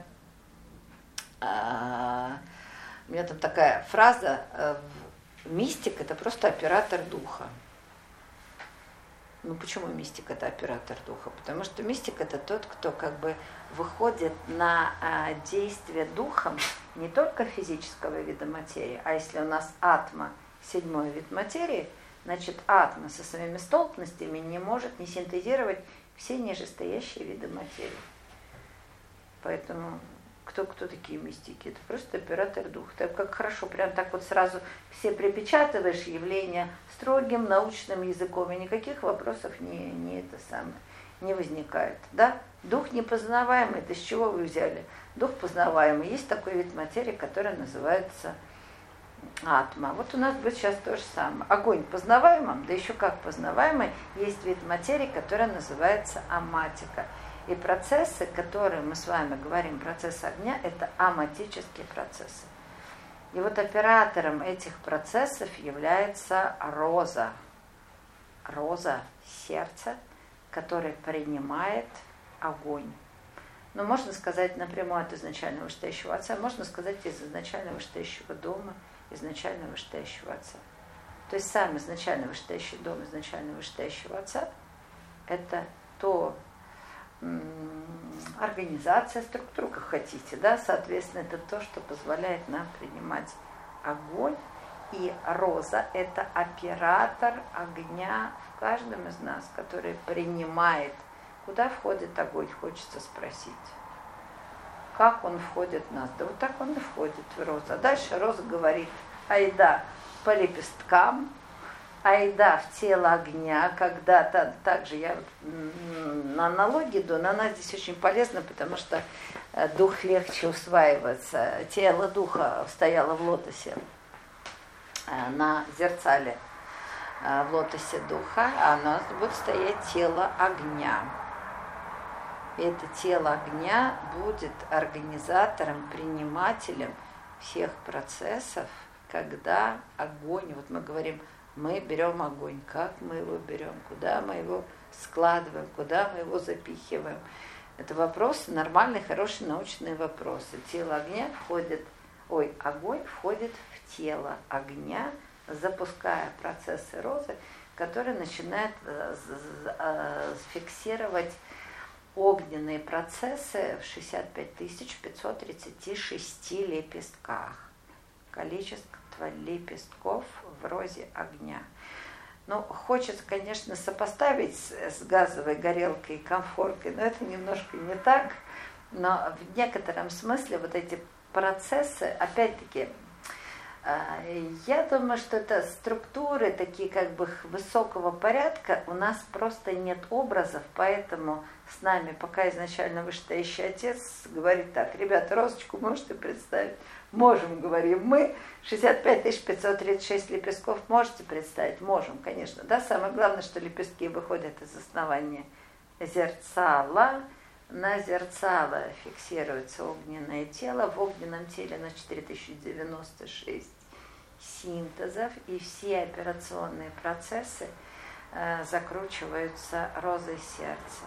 У меня там такая фраза: мистик – это просто оператор духа. Ну почему мистик – это оператор духа? Потому что мистик – это тот, кто как бы выходит на действие духом не только физического вида материи, а если у нас атма – седьмой вид материи, значит атма со своими столпностями не может не синтезировать все нижестоящие виды материи. Поэтому кто такие мистики? Это просто оператор духа. Так как хорошо, прям так вот сразу все припечатываешь явления строгим научным языком, и никаких вопросов не возникает. Да? Дух непознаваемый, это с чего вы взяли? Дух познаваемый. Есть такой вид материи, который называется атма. Вот у нас будет сейчас то же самое. Огонь познаваемым, да еще как познаваемый, есть вид материи, который называется аматика. И процессы, которые мы с вами говорим, процессы огня, это аматические процессы. И вот оператором этих процессов является роза. Роза сердца, который принимает огонь. Но можно сказать напрямую от изначально вышестоящего отца, можно сказать из изначально вышестоящего дома, изначально вышестоящего отца. То есть сам изначально вышестоящий дом, изначально вышестоящего отца, это то организация, структура, как хотите, да, соответственно, это то, что позволяет нам принимать огонь. И роза – это оператор огня в каждом из нас, который принимает. Куда входит огонь, хочется спросить. Как он входит в нас? Да вот так он и входит в розу. А дальше роза говорит: айда по лепесткам, айда в тело огня. Когда-то также я на аналогии иду, но она здесь очень полезна, потому что дух легче усваивается. Тело духа стояло в лотосе, на зерцале в лотосе духа, а у нас будет стоять тело огня. И это тело огня будет организатором, принимателем всех процессов, когда огонь, вот мы говорим, мы берем огонь, как мы его берем, куда мы его складываем, куда мы его запихиваем. Это вопросы, нормальные, хорошие научные вопросы. Тело огня огонь входит в тело огня, запуская процессы розы, которые начинают фиксировать огненные процессы в 65 536 лепестках. Количество лепестков в розе огня. Ну, хочется, конечно, сопоставить с газовой горелкой и комфоркой, но это немножко не так. Но в некотором смысле вот эти процессы, опять-таки, я думаю, что это структуры такие как бы высокого порядка, у нас просто нет образов, поэтому с нами пока изначально вышестоящий отец говорит так: ребята, розочку можете представить? Можем, говорим мы. 65 536 лепестков можете представить? Можем, конечно. Да? Самое главное, что лепестки выходят из основания зерцала. На зерцало фиксируется огненное тело. В огненном теле на 4096 синтезов, и все операционные процессы закручиваются розой сердца.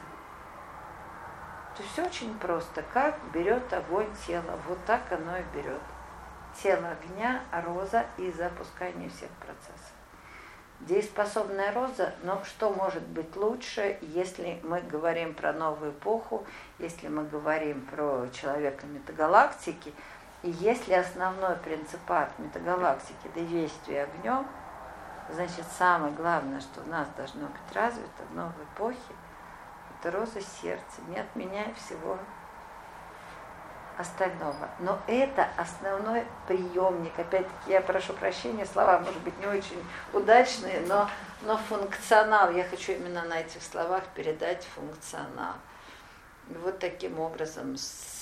То есть все очень просто. Как берет огонь тело, вот так оно и берет. Тело огня, роза и запускание всех процессов. Дееспособная роза, но что может быть лучше, если мы говорим про новую эпоху, если мы говорим про человека метагалактики, и если основной принципат метагалактики – действие огнем, значит, самое главное, что у нас должно быть развито в новой эпохе, это роза сердца, не отменяя всего остального. Но это основной приемник. Опять-таки, я прошу прощения, слова, может быть, не очень удачные, но функционал. Я хочу именно на этих словах передать функционал. И вот таким образом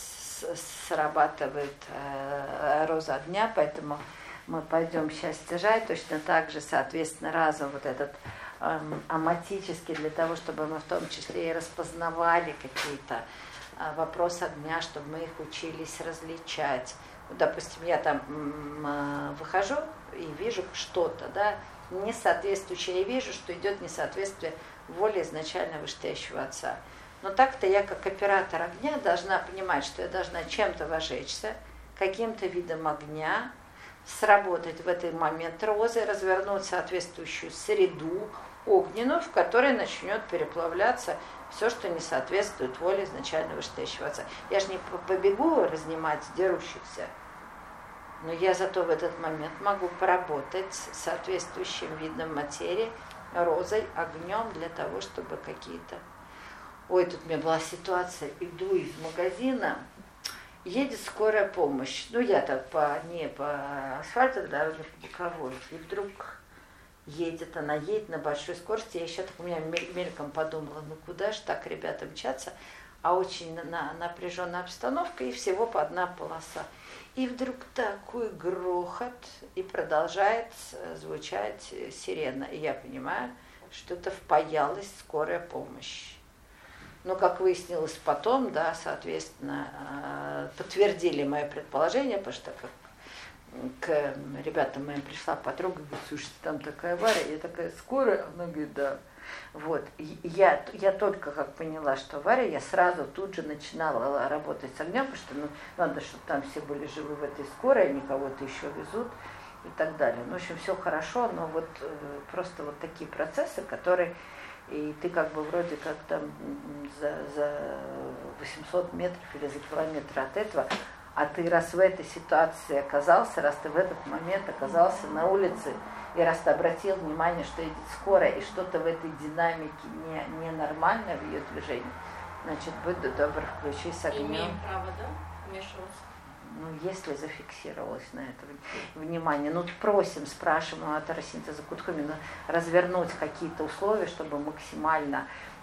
срабатывает роза огня, поэтому мы пойдем сейчас стяжать. Точно так же, соответственно, разум вот этот аматический, для того, чтобы мы в том числе и распознавали какие-то вопросы огня, чтобы мы их учились различать. Допустим, я там выхожу и вижу что-то, да, несоответствующее, я вижу, что идет несоответствие воле изначально вышестоящего отца. Но так-то я, как оператор огня, должна понимать, что я должна чем-то вожечься, каким-то видом огня, сработать в этот момент розы, развернуть соответствующую среду огненную, в которой начнет переплавляться все, что не соответствует воле изначально вышестоящего отца. Я же не побегу разнимать дерущихся, но я зато в этот момент могу поработать с соответствующим видом материи, розой, огнем, для того, чтобы какие-то... Ой, тут у меня была ситуация, иду из магазина, едет скорая помощь. Ну, я так не по асфальту, да, уже по боковой. И вдруг она едет на большой скорости. Я еще так у меня мельком подумала, ну куда же так ребята мчатся, а очень напряженная обстановка, и всего по одна полоса. И вдруг такой грохот, и продолжает звучать сирена. И я понимаю, что это впаялась скорая помощь. Но, как выяснилось потом, да, соответственно, подтвердили мое предположение, потому что к ребятам моим пришла подруга, говорит, слушайте, там такая авария, я такая, скорая? Она говорит, да. Вот, я только как поняла, что авария, я сразу тут же начинала работать с огнем, потому что надо, чтобы там все были живы в этой скорой, они кого-то еще везут и так далее. Ну, в общем, все хорошо, но вот просто вот такие процессы, которые, и ты как бы вроде как там за 800 метров или за километр от этого, а ты раз в этой ситуации оказался, раз ты в этот момент оказался на улице, и раз ты обратил внимание, что едет скорая, и что-то в этой динамике ненормально в ее движении, значит, будь добр, включи с огнем. Имеем право, да, вмешиваться? Ну, если зафиксировалось на это внимание, ну, просим, спрашиваем от Росинта Закутхуми, развернуть какие-то условия, чтобы максимально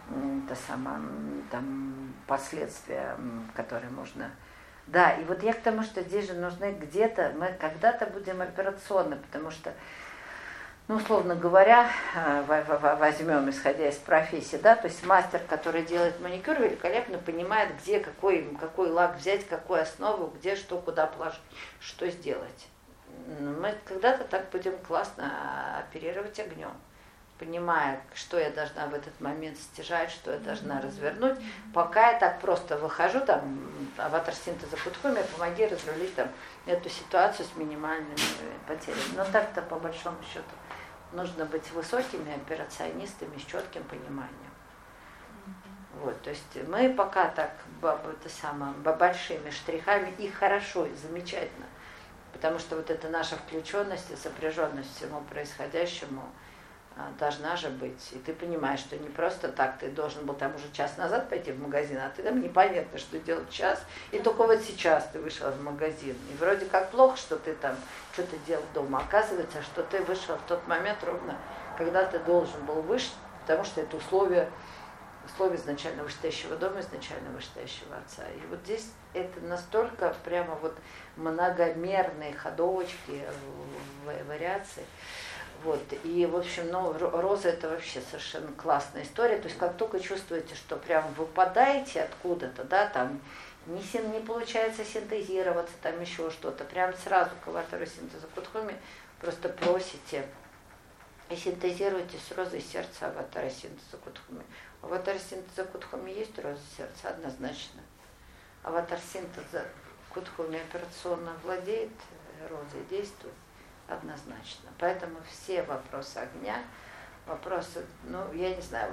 там, последствия, которые можно... Да, и вот я к тому, что здесь же нужны где-то, мы когда-то будем операционны, потому что, ну, условно говоря, возьмем, исходя из профессии, да, то есть мастер, который делает маникюр, великолепно понимает, где какой лак взять, какую основу, где что, куда положить, что сделать. Мы когда-то так будем классно оперировать огнем, понимая, что я должна в этот момент стяжать, что я должна развернуть. Пока я так просто выхожу, там, аватар синтеза Кутхуми, помоги разрулить там эту ситуацию с минимальными потерями. Но так-то, по большому счету, нужно быть высокими операционистами с четким пониманием. Вот, то есть мы пока так большими штрихами, и хорошо, и замечательно, потому что вот эта наша включенность и сопряженность всему происходящему должна же быть. И ты понимаешь, что не просто так, ты должен был там уже час назад пойти в магазин, а ты там непонятно, что делать час. И только вот сейчас ты вышла в магазин. И вроде как плохо, что ты там что-то делал дома. Оказывается, что ты вышла в тот момент ровно, когда ты должен был выйти, потому что это условие изначально вышестоящего дома, изначально вышестоящего отца. И вот здесь это настолько прямо вот многомерные ходовочки, вариации. Вот. И, в общем, роза это вообще совершенно классная история. То есть как только чувствуете, что прям выпадаете откуда-то, да, там не получается синтезироваться, там еще что-то, прям сразу к аватару синтеза Кутхуми просто просите и синтезируйте с розой сердца аватара синтеза Кутхуми. Аватар синтеза Кутхуми есть роза сердца? Однозначно. Аватар синтеза Кутхуми операционно владеет розой, действует? Однозначно. Поэтому все вопросы огня, вопросы, я не знаю,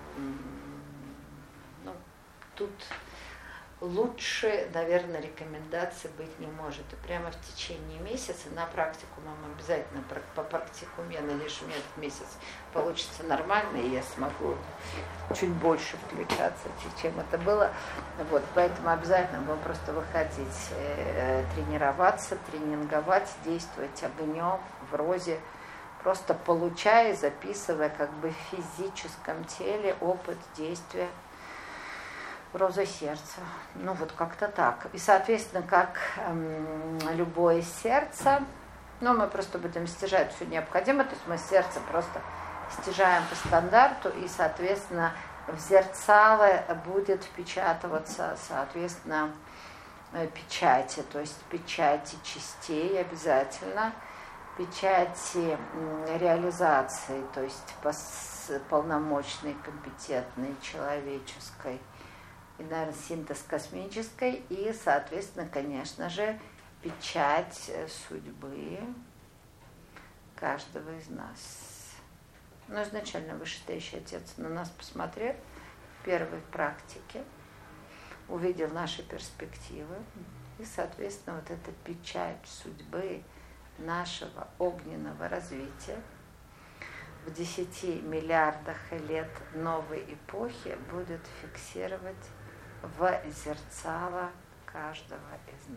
тут лучше, наверное, рекомендаций быть не может. И прямо в течение месяца на практику мы обязательно попрактикуем. Я надеюсь, что у меня этот месяц получится нормально, и я смогу чуть больше включаться, чем это было. Вот, поэтому обязательно будем просто выходить, тренироваться, тренинговать, действовать огнем в розе, просто получая, записывая как бы в физическом теле опыт действия роза сердца. Ну вот как-то так. И, соответственно, как любое сердце, мы просто будем стяжать все необходимое, то есть мы сердце просто стяжаем по стандарту, и, соответственно, в зерцало будет впечатываться, соответственно, печати, то есть печати частей обязательно, печати реализации, то есть полномочной, компетентной, человеческой, и, наверное, синтез космической, и, соответственно, конечно же, печать судьбы каждого из нас. Изначально вышестоящий отец на нас посмотрел в первой практике, увидел наши перспективы, и, соответственно, вот эта печать судьбы нашего огненного развития в 10 миллиардах лет новой эпохи будет фиксировать в зерцало каждого из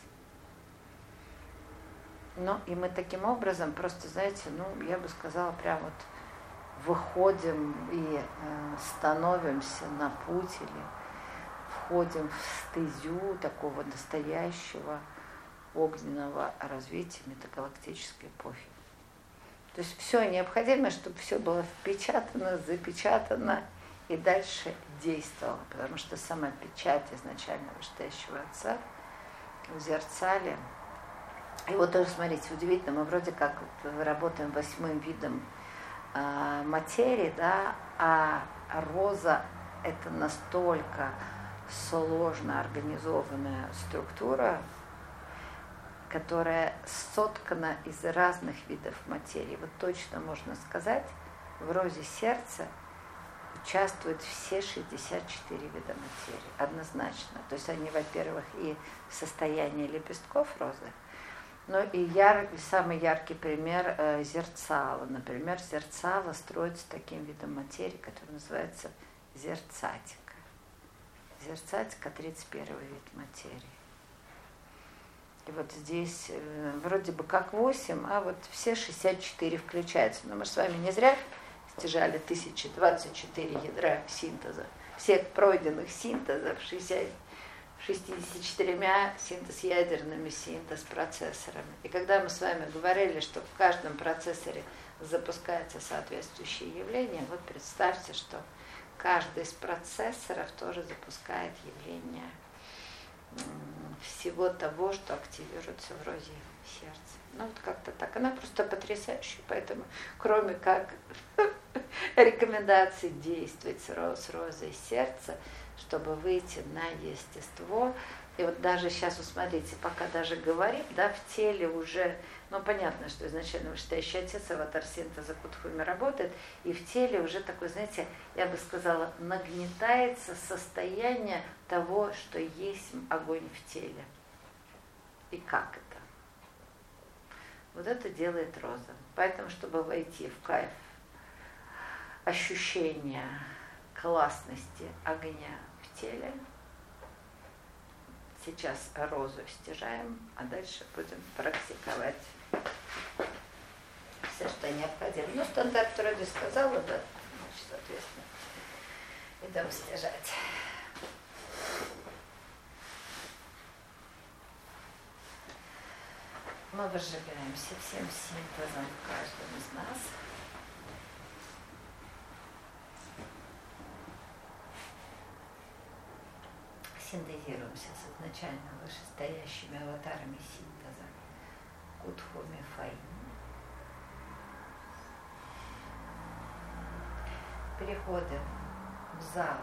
нас. И мы таким образом просто, знаете, я бы сказала, прям вот выходим и становимся на путь или входим в стезю такого настоящего огненного развития метагалактической эпохи. То есть все необходимое, чтобы все было впечатано, запечатано и дальше действовала, потому что сама печать изначально вышестоящего Отца в зерцале. И вот тоже, смотрите, удивительно, мы вроде как вот работаем 8 видом материи, да, а роза – это настолько сложно организованная структура, которая соткана из разных видов материи. Вот точно можно сказать, в розе сердца участвуют все 64 вида материи, однозначно. То есть они, во-первых, и состояние лепестков розы, но и самый яркий пример зерцало. Например, зерцало строится таким видом материи, который называется зерцатика. Зерцатика – 31 вид материи. И вот здесь вроде бы как 8, а вот все 64 включаются. Но мы же с вами не зря стяжали 1024 ядра синтеза. Всех пройденных синтезов 64 синтез ядерными, синтез процессорами. И когда мы с вами говорили, что в каждом процессоре запускается соответствующее явление, вот представьте, что каждый из процессоров тоже запускает явление всего того, что активируется в розе сердца. Ну вот как-то так. Она просто потрясающая, поэтому кроме как рекомендаций действовать с розой сердца, чтобы выйти на естество. И вот даже сейчас, смотрите, пока даже говорим, да, в теле уже, ну понятно, что изначально вышестоящий Отец, аватар синтеза Кутхуми работает, и в теле уже такое, знаете, я бы сказала, нагнетается состояние того, что есть огонь в теле. И как это? Вот это делает роза. Поэтому, чтобы войти в кайф ощущения классности огня в теле, сейчас розу стяжаем, а дальше будем практиковать все, что необходимо. Ну, стандарт вроде сказала, да, значит, соответственно, идем стяжать. Мы выжигаемся всем синтезом в каждом из нас. Синтезируемся с изначально вышестоящими аватарами синтеза Кутхуми Фаин. Переходим в зал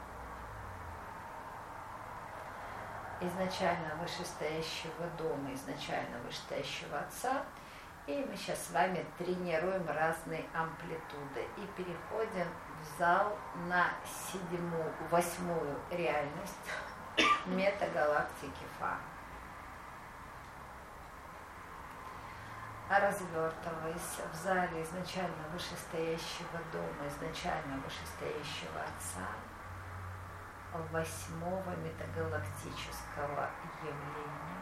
изначально вышестоящего дома, изначально вышестоящего Отца. И мы сейчас с вами тренируем разные амплитуды и переходим в зал на 8-ю реальность метагалактики Фа. Развертываясь в зале изначально вышестоящего дома, изначально вышестоящего Отца, 8-го метагалактического явления,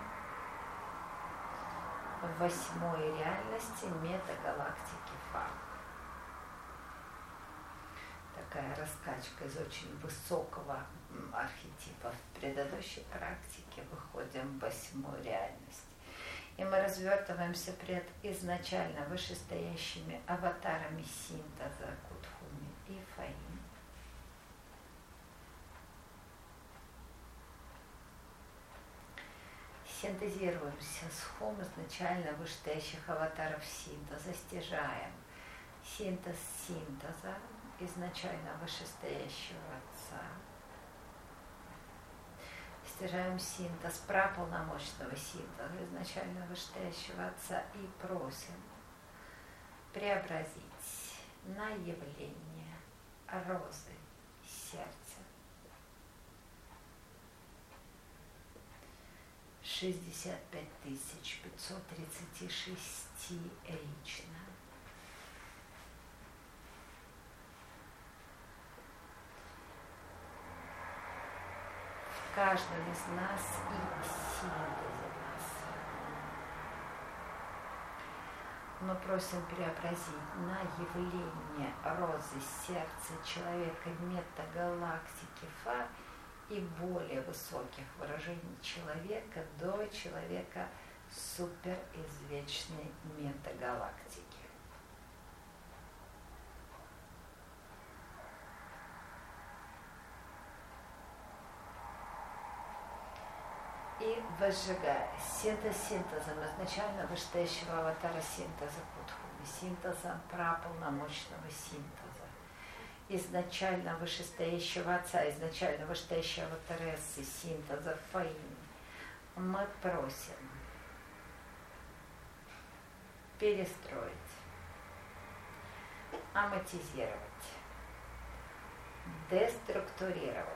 в 8-й реальности метагалактики Фа. Такая раскачка из очень высокого архетипа. В предыдущей практике выходим в 8-ю реальность. И мы развертываемся пред изначально вышестоящими аватарами синтеза Кутхуми и Фаин. Синтезируемся с Хом изначально вышестоящих аватаров синтеза, стяжаем синтез синтеза изначально вышестоящего Отца. Стяжаем синтез праполномочного синтеза изначально вышестоящего Отца и просим преобразить на явление розы сердца 65 536 лично. В каждом из нас и синтезе нас. Мы просим преобразить на явление розы сердца человека метагалактики Фа и более высоких выражений человека до человека суперизвечной метагалактики. Выжигая синтезом изначально вышестоящего аватара синтеза Кудхуми, синтезом праполномочного синтеза, изначально вышестоящего отца, изначально вышестоящего аватарессы, синтеза Фаини, мы просим перестроить, аматизировать, деструктурировать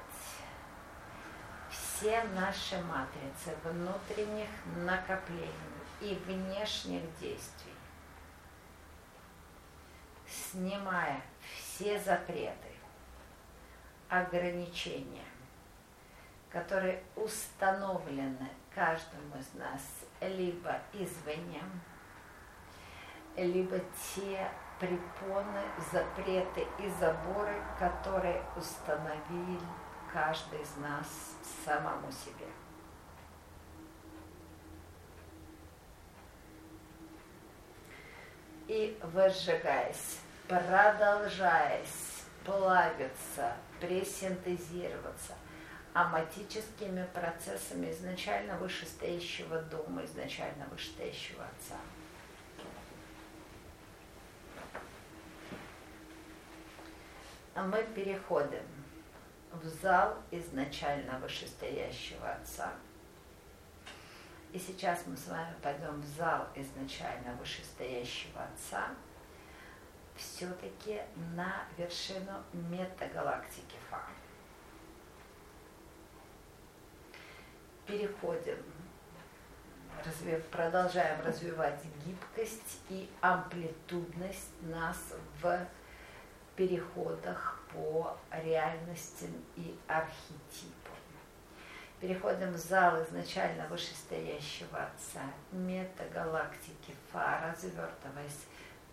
все наши матрицы внутренних накоплений и внешних действий, снимая все запреты, ограничения, которые установлены каждому из нас либо извне, либо те препоны, запреты и заборы, которые установил каждый из нас самому себе. И возжигаясь, продолжаясь плавиться, пресинтезироваться аматическими процессами изначально вышестоящего дома, изначально вышестоящего отца. Мы переходим в зал изначально вышестоящего отца. И сейчас мы с вами пойдем в зал изначально вышестоящего отца, все-таки на вершину метагалактики Фа. Переходим, продолжаем развивать гибкость и амплитудность нас в переходах по реальностям и архетипам. Переходим в зал изначально вышестоящего отца, метагалактики Фа, развертываясь в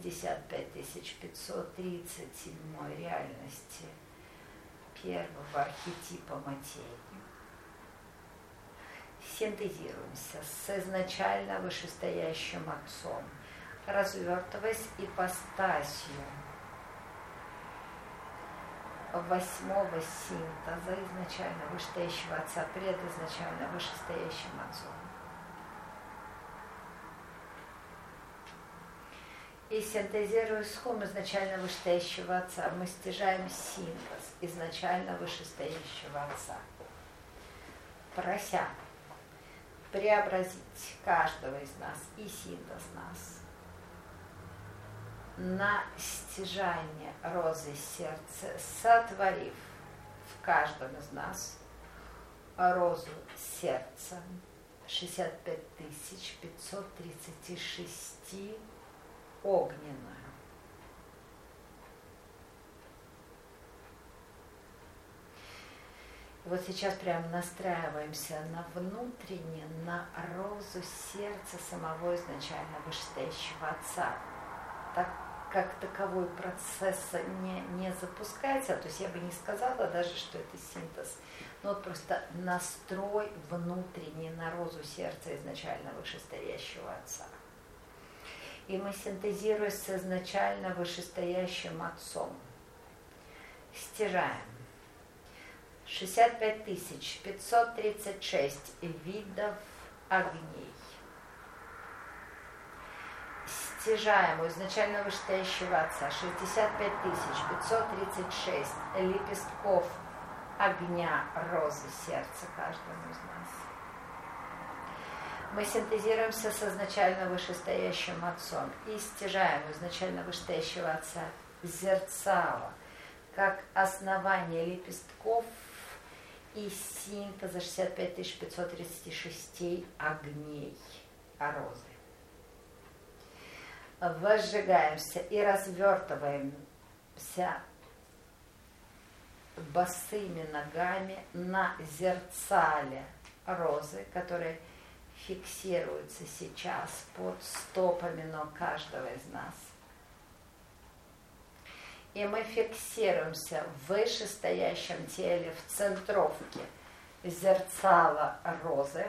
65537 реальности первого архетипа материи. Синтезируемся с изначально вышестоящим отцом, развертываясь ипостасью восьмого синтеза изначально вышестоящего отца пред изначально вышестоящим отцом. И синтезируя схом изначально вышестоящего отца, мы стяжаем синтез изначально вышестоящего отца, прося преобразить каждого из нас и синтез нас на стяжание розы сердца, сотворив в каждом из нас розу сердца 65536 огненную. Вот сейчас прям настраиваемся на внутренне, на розу сердца самого изначально вышестоящего отца. Так как таковой процесс не запускается, то есть я бы не сказала даже, что это синтез, но вот просто настрой внутренний на розу сердца изначально вышестоящего отца. И мы, синтезируя с изначально вышестоящим отцом, стяжаем 65536 видов огней. Стяжаем у изначально вышестоящего отца 65536 лепестков огня розы сердца каждому из нас. Мы синтезируемся с изначально вышестоящим отцом и стяжаем у изначально вышестоящего отца зерцало, как основание лепестков и синтеза 65536 огней розы. Возжигаемся и развертываемся босыми ногами на зерцале розы, которые фиксируются сейчас под стопами ног каждого из нас. И мы фиксируемся в вышестоящем теле, в центровке зерцала розы.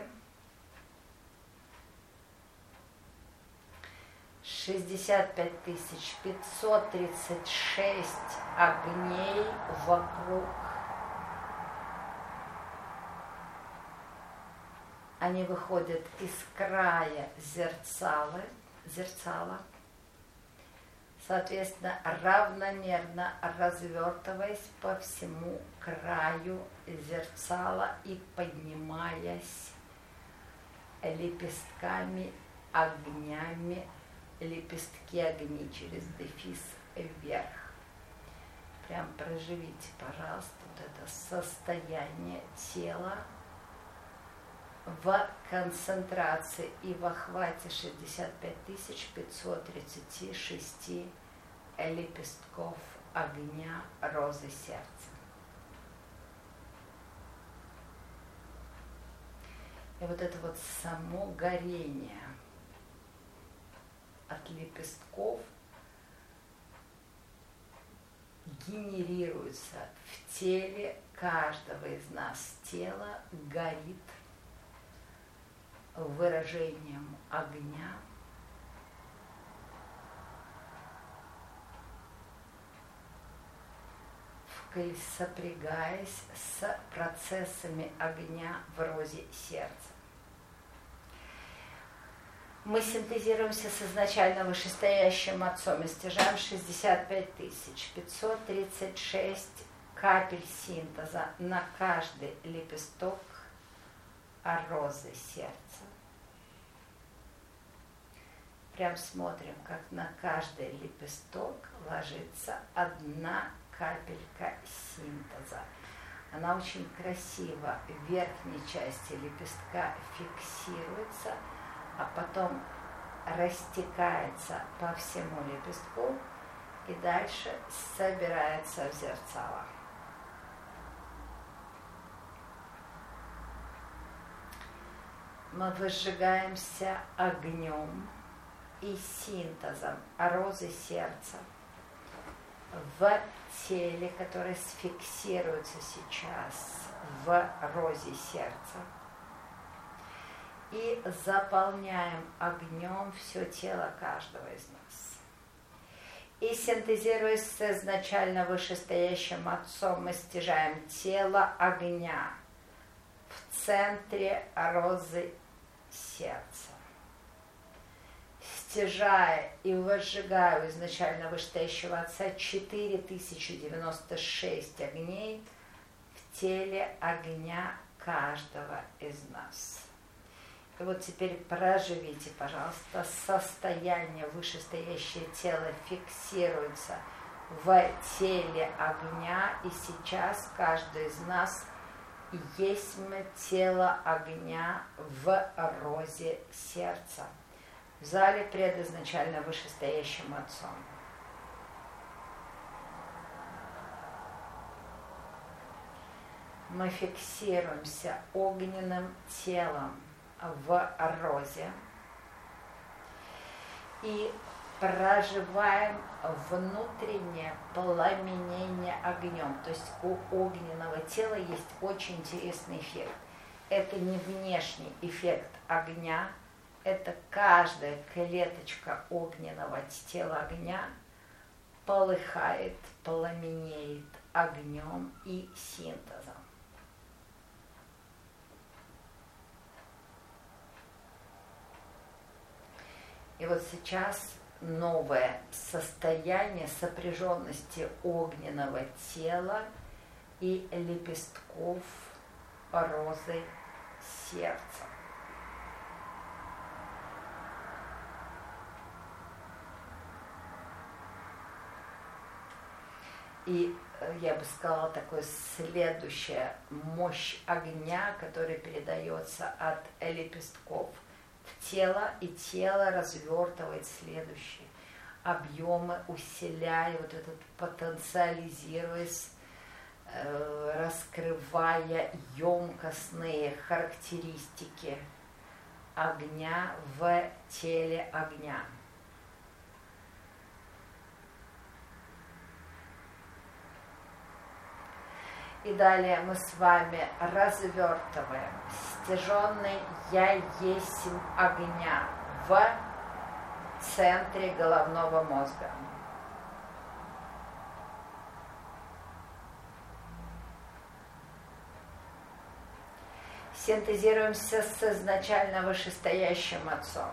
65536 огней вокруг они выходят из края зерцала, соответственно, равномерно развертываясь по всему краю зерцала и поднимаясь лепестками, огнями, лепестки огней через дефис вверх. Прям проживите, пожалуйста, вот это состояние тела в концентрации и в охвате 65 536 лепестков огня розы сердца. И вот это вот само горение от лепестков генерируется в теле каждого из нас. Тело горит выражением огня, сопрягаясь с процессами огня в розе сердца. Мы синтезируемся с изначально вышестоящим отцом и стяжаем 65 536 капель синтеза на каждый лепесток розы сердца. Прям смотрим, как на каждый лепесток ложится одна капелька синтеза. Она очень красиво в верхней части лепестка фиксируется, а потом растекается по всему лепестку и дальше собирается в зерцало. Мы выжигаемся огнем и синтезом розы сердца в теле, которое сфиксируется сейчас в розе сердца. И заполняем огнем все тело каждого из нас. И синтезируясь с изначально вышестоящим отцом, мы стяжаем тело огня в центре розы сердца. Стяжая и выжигаю изначально вышестоящего отца 4096 огней в теле огня каждого из нас. И вот теперь проживите, пожалуйста, состояние вышестоящее тело фиксируется в теле огня, и сейчас каждый из нас есть тело огня в розе сердца, в зале пред изначально вышестоящим отцом. Мы фиксируемся огненным телом в розе и проживаем внутреннее пламенение огнем. То есть у огненного тела есть очень интересный эффект. Это не внешний эффект огня, это каждая клеточка огненного тела огня полыхает, пламенеет огнем и синтезом. И вот сейчас новое состояние сопряженности огненного тела и лепестков розы сердца. И я бы сказала, такая следующая мощь огня, которая передается от лепестков в тело, и тело развертывает следующие объемы, усиляя вот этот, потенциализируясь, раскрывая емкостные характеристики огня в теле огня. И далее мы с вами развертываем стяженный «Я есмь огня» в центре головного мозга. Синтезируемся с изначально вышестоящим Отцом.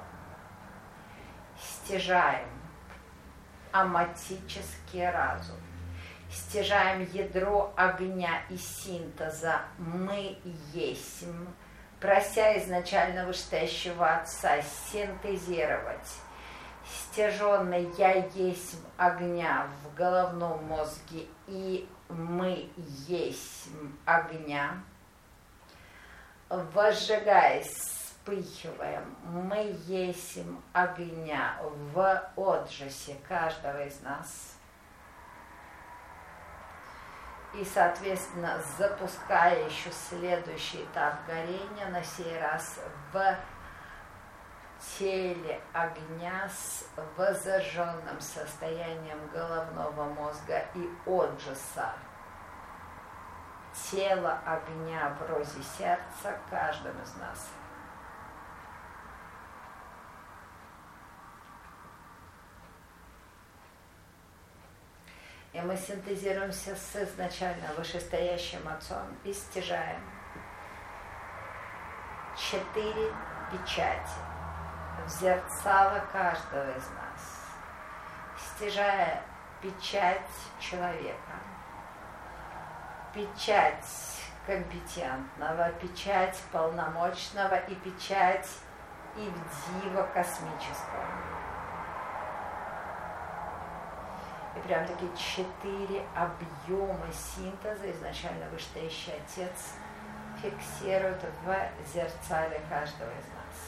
Стяжаем аматический разум. Стяжаем ядро огня и синтеза «Мы есмь», прося изначально вышестоящего Отца синтезировать стяженный «Я есмь» огня в головном мозге и «Мы есмь» огня, возжигаясь, вспыхиваем «Мы есмь» огня в отжисе каждого из нас. И, соответственно, запуская еще следующий этап горения, на сей раз в теле огня с возожженным состоянием головного мозга и отжиса. Тело огня в розе сердца каждым из нас. И мы синтезируемся с изначально вышестоящим Отцом и стяжаем 4 печати в зерцало каждого из нас, стяжая печать человека, печать компетентного, печать полномочного и печать Ивдива космического. И прям такие 4 объема синтеза изначально вышестоящий Отец фиксирует в зерцале каждого из нас.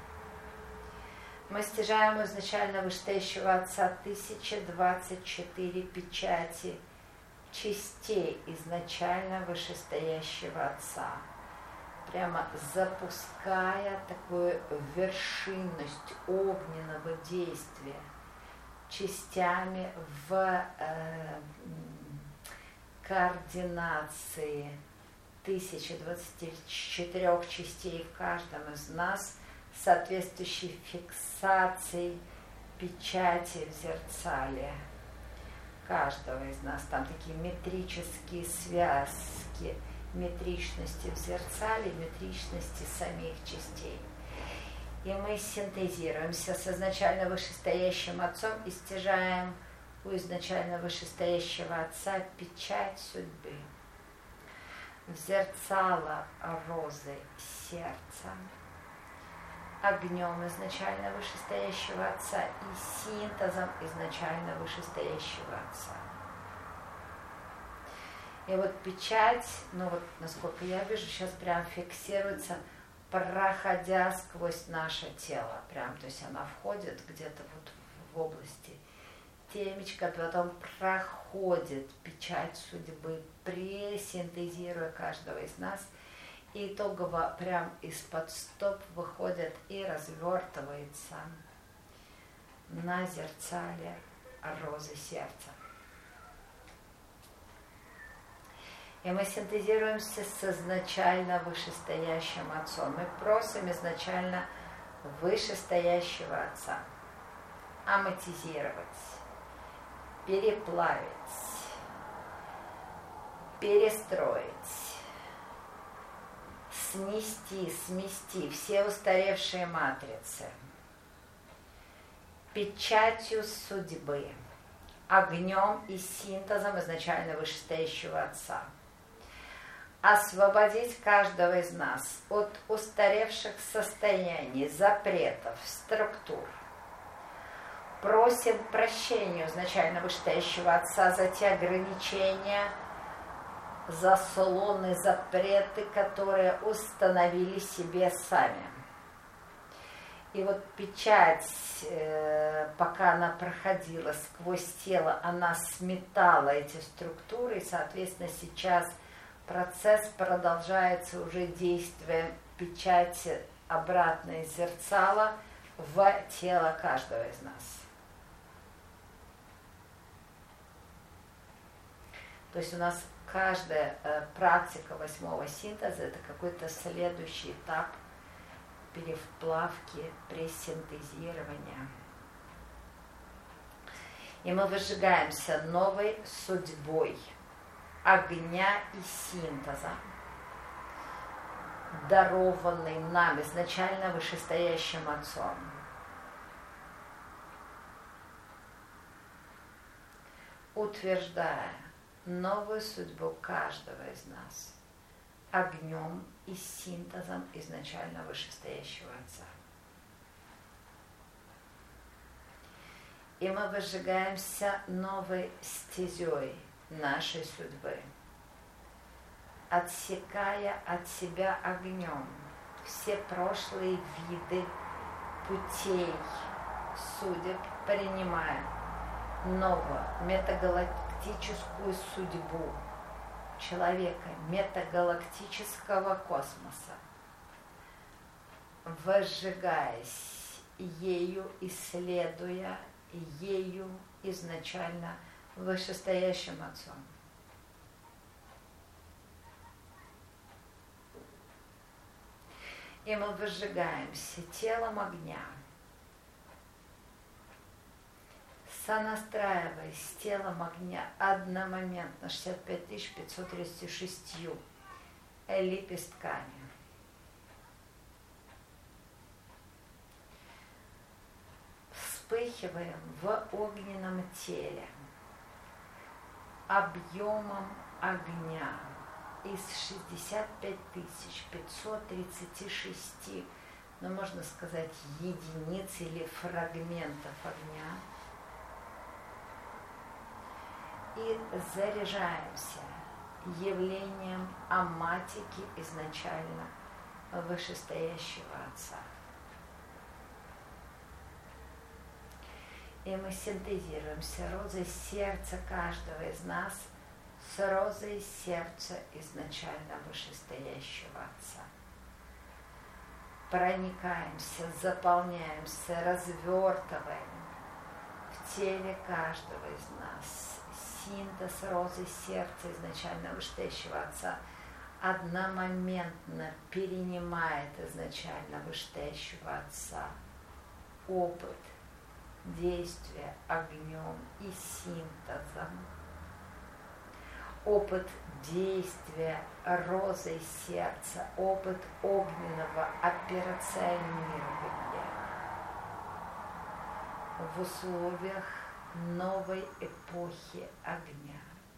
Мы стяжаем изначально вышестоящего Отца 1024 печати частей изначально вышестоящего Отца, прямо запуская такую вершинность огненного действия частями в координации 1024 частей в каждом из нас, соответствующей фиксацией печати в зерцале каждого из нас. Там такие метрические связки, метричности в зерцале, метричности самих частей. И мы синтезируемся с изначально вышестоящим Отцом и стяжаем у изначально вышестоящего Отца печать судьбы в зерцало розы сердца, огнем изначально вышестоящего Отца и синтезом изначально вышестоящего Отца. И вот печать, ну вот насколько я вижу, сейчас прям фиксируется, проходя сквозь наше тело, прям, то есть она входит где-то вот в области темечка, потом проходит печать судьбы, пресинтезируя каждого из нас, и итогово прям из-под стоп выходит и развертывается на зерцале розы сердца. И мы синтезируемся с изначально вышестоящим Отцом. Мы просим изначально вышестоящего Отца аматизировать, переплавить, перестроить, снести, смести все устаревшие матрицы печатью судьбы, огнем и синтезом изначально вышестоящего Отца. Освободить каждого из нас от устаревших состояний, запретов, структур. Просим прощения изначально вышестоящего Отца за те ограничения, заслоны, запреты, которые установили себе сами. И вот печать, пока она проходила сквозь тело, она сметала эти структуры, и, соответственно, сейчас процесс продолжается уже действием печати обратно из зерцала в тело каждого из нас. То есть у нас каждая практика 8-го синтеза – это какой-то следующий этап перевплавки, пресинтезирования. И мы выжигаемся новой судьбой огня и синтеза дарованный нам изначально вышестоящим Отцом. Утверждая новую судьбу каждого из нас огнем и синтезом изначально вышестоящего Отца. И мы выжигаемся новой стезей нашей судьбы, отсекая от себя огнем все прошлые виды путей судеб, принимая новую метагалактическую судьбу человека, метагалактического космоса, возжигаясь ею, исследуя ею изначально вышестоящим Отцом. И мы выжигаемся телом огня, сонастраиваясь с телом огня одномоментно 65 536 лепестками. Вспыхиваем в огненном теле объемом огня из 65 536, ну, можно сказать, единиц или фрагментов огня. И заряжаемся явлением аматики изначально вышестоящего Отца. И мы синтезируемся розой сердца каждого из нас с розой сердца изначально вышестоящего Отца. Проникаемся, заполняемся, развертываем в теле каждого из нас синтез розы сердца изначально вышестоящего Отца одномоментно перенимает изначально вышестоящего Отца опыт действия огнем и синтезом, опыт действия розой сердца, опыт огненного операционирования в условиях новой эпохи огня.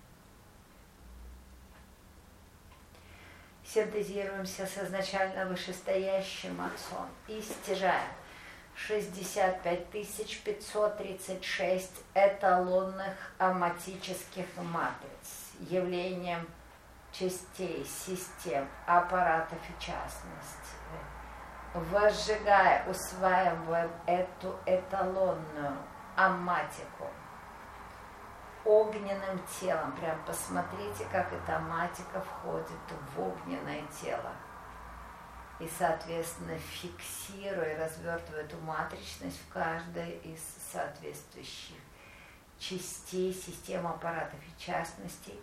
Синтезируемся с изначально вышестоящим Отцом и стяжаем 65 536 эталонных аматических матриц, явлением частей, систем, аппаратов и частностей. Возжигая, усваиваем эту эталонную аматику огненным телом. Прям посмотрите, как эта аматика входит в огненное тело. И, соответственно, фиксируя, развертывая эту матричность в каждой из соответствующих частей систем аппаратов и частностей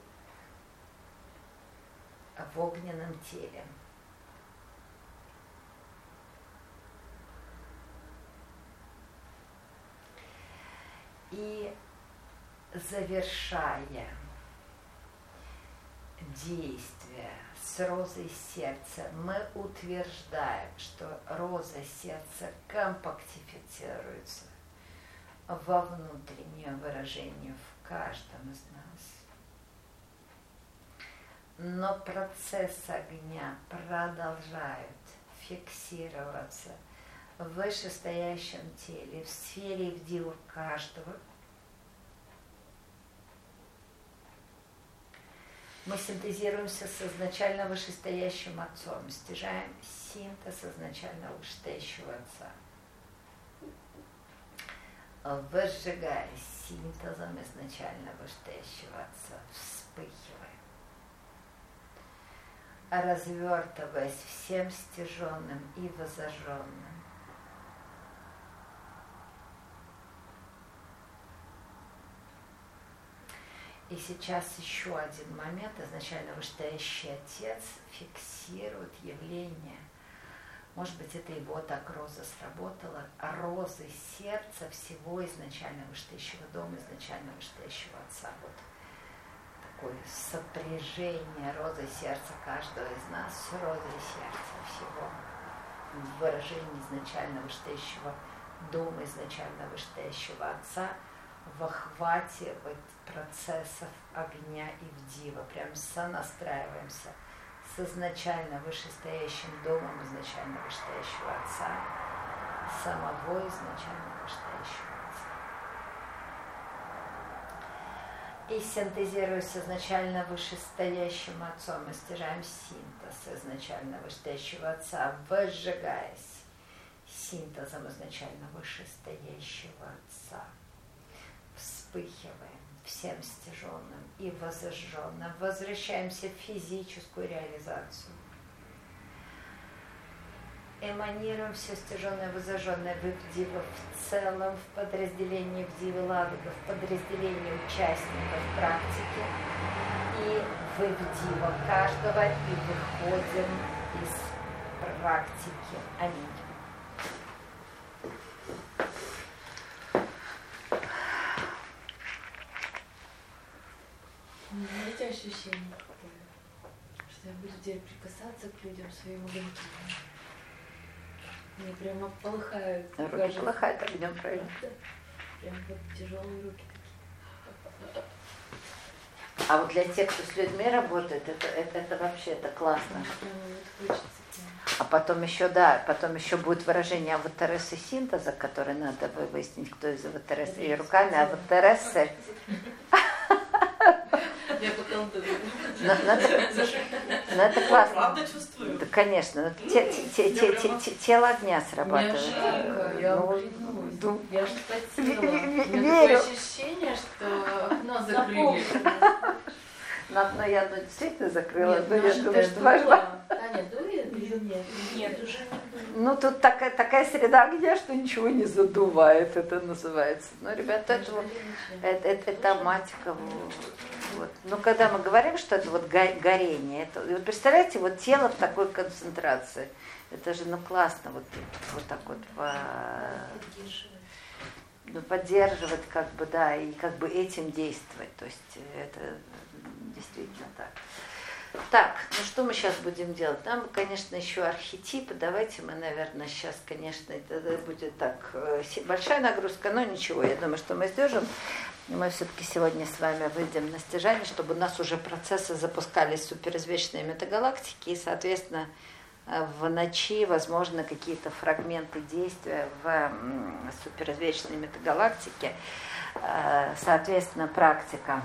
в огненном теле. И завершая действие с розой сердца, мы утверждаем, что роза сердца компактифицируется во внутреннее выражение в каждом из нас. Но процесс огня продолжает фиксироваться в вышестоящем теле, в сфере вдил каждого. Мы синтезируемся с изначально вышестоящим Отцом, стяжаем синтез изначально вышестоящего Отца, возжигая синтезом изначально вышестоящего Отца, вспыхивая, развертываясь всем стяженным и возожженным. И сейчас еще один момент. Изначально вышестоящий Отец фиксирует явление. Может быть, это его так роза сработала. Розы сердца всего изначально вышестоящего дома, изначально вышестоящего Отца. Вот такое сопряжение розы сердца каждого из нас с розой сердца всего. Выражение изначально вышестоящего дома, изначально вышестоящего Отца, в охвате вот процессов огня и вдива. Прям сонастраиваемся с изначально вышестоящим домом, изначально вышестоящего Отца, самого изначально вышестоящего Отца. И синтезируя с изначально вышестоящим Отцом, мы стяжаем синтез изначально вышестоящего Отца, возжигаясь синтезом изначально вышестоящего Отца. Вспыхиваем всем стяженным и возжженным, возвращаемся в физическую реализацию. Эманируем все стяженное, возожженное в Ивдива в целом, в подразделении Ивдивы Ладога, в подразделении участников практики и в Ивдива каждого, и выходим из практики. Аминь. Знаете ощущение такое, что я буду теперь прикасаться к людям своим огнем. Мне прямо полыхают. Руки полыхают огнем, правильно? Да. Прям вот тяжелые руки такие. А вот для тех, кто с людьми работает, это вообще это классно. А потом еще, да, потом еще будет выражение аватаресы синтеза, которое надо выяснить, кто из аватаресы и руками, аватаресы. Я поколдую. Ну это классно. Правда чувствую. Да, конечно. Тело огня срабатывает. Я же потела. У меня такое ощущение, что окно закрыли. Но я действительно закрыла. Нет, но я думаю, что дула. важно. Таня, дует или нет? Нет, уже не дует. Ну, тут такая среда огня, что ничего не задувает, это называется. Но, ребята, это матика. Вот. Но когда мы говорим, что это вот горение, это, вот представляете, вот тело в такой концентрации, это же, классно вот так вот поддерживать, как бы, да, и как бы этим действовать. То есть это действительно так. Так, ну что мы сейчас будем делать? Нам, конечно, еще архетипы. Давайте мы, наверное, сейчас, конечно, это будет так, большая нагрузка, но ничего, я думаю, что мы сдержим. Мы все-таки сегодня с вами выйдем на стяжание, чтобы у нас уже процессы запускались суперизвечные метагалактики, и, соответственно, в ночи, возможно, какие-то фрагменты действия в суперизвечной метагалактике. Соответственно, практика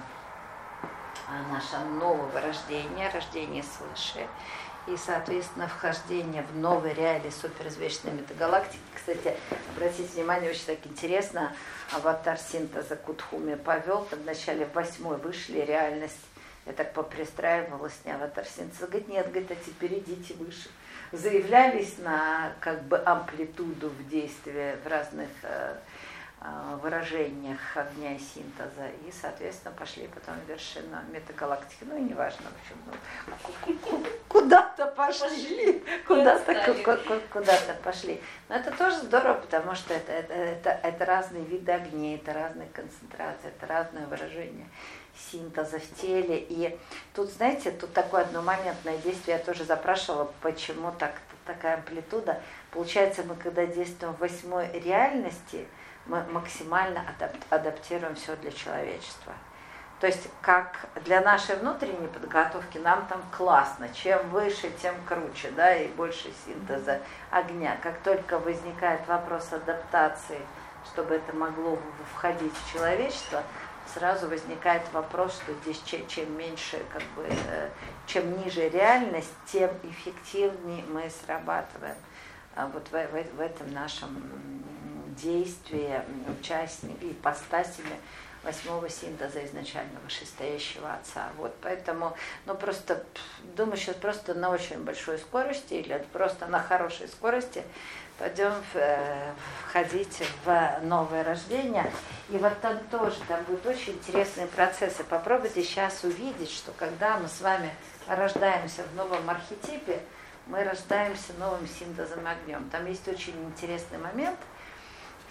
наше нового рождения, рождение свыше, и, соответственно, вхождение в новые реалии суперизвечной метагалактики. Кстати, обратите внимание, очень так интересно, аватар синтеза Кутхуми повел, там в начале 8-й вышли, реальность, я так попристраивалась, не аватар синтеза, говорит, нет, говорит, а теперь идите выше. Заявлялись на, как бы, амплитуду в действии в разных выражениях огня и синтеза, и, соответственно, пошли потом в вершину метагалактики. Ну и неважно, в общем, куда-то пошли, куда-то пошли. Но это тоже здорово, потому что это разные виды огней, это разные концентрации, это разное выражение синтеза в теле. И тут, знаете, тут такое одномоментное действие, я тоже запрашивала, почему такая амплитуда. Получается, мы когда действуем в 8-й реальности, мы максимально адаптируем все для человечества. То есть, как для нашей внутренней подготовки, нам там классно. Чем выше, тем круче, да, и больше синтеза огня. Как только возникает вопрос адаптации, чтобы это могло входить в человечество, сразу возникает вопрос, что здесь чем меньше, как бы, чем ниже реальность, тем эффективнее мы срабатываем. Вот в этом нашем действии участники, ипостасями 8-го синтеза изначально вышестоящего Отца. Вот поэтому, просто, думаю, сейчас просто на очень большой скорости или просто на хорошей скорости пойдем входить в новое рождение. И вот там тоже, там будут очень интересные процессы. Попробуйте сейчас увидеть, что когда мы с вами рождаемся в новом архетипе, мы рождаемся новым синтезом огнем. Там есть очень интересный момент.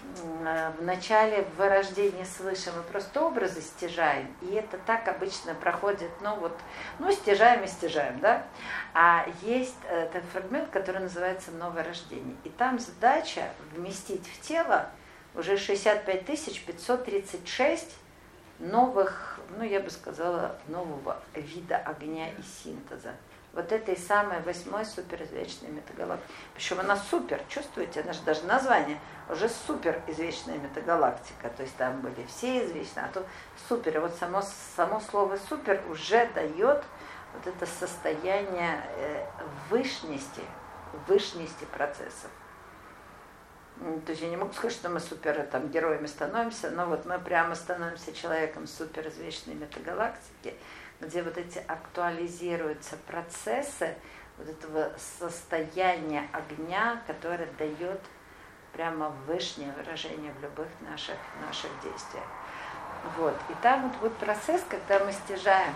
в начале в вырождении свыше мы просто образы стяжаем, и это так обычно проходит, стяжаем и стяжаем, да? А есть этот фрагмент, который называется «Новое рождение», и там задача вместить в тело уже 65 536 новых, я бы сказала, нового вида огня и синтеза. Вот этой самой 8-й суперизвечной метагалактики. Причем она супер, чувствуете, она же даже название уже суперизвечная метагалактика. То есть там были все извечные, а то супер. И вот само слово супер уже дает вот это состояние вышности процессов. То есть я не могу сказать, что мы супер героями становимся, но вот мы прямо становимся человеком суперизвечной метагалактики, где вот эти актуализируются процессы вот этого состояния огня, которое дает прямо высшее выражение в любых наших действиях. Вот. И там вот будет процесс, когда мы стяжаем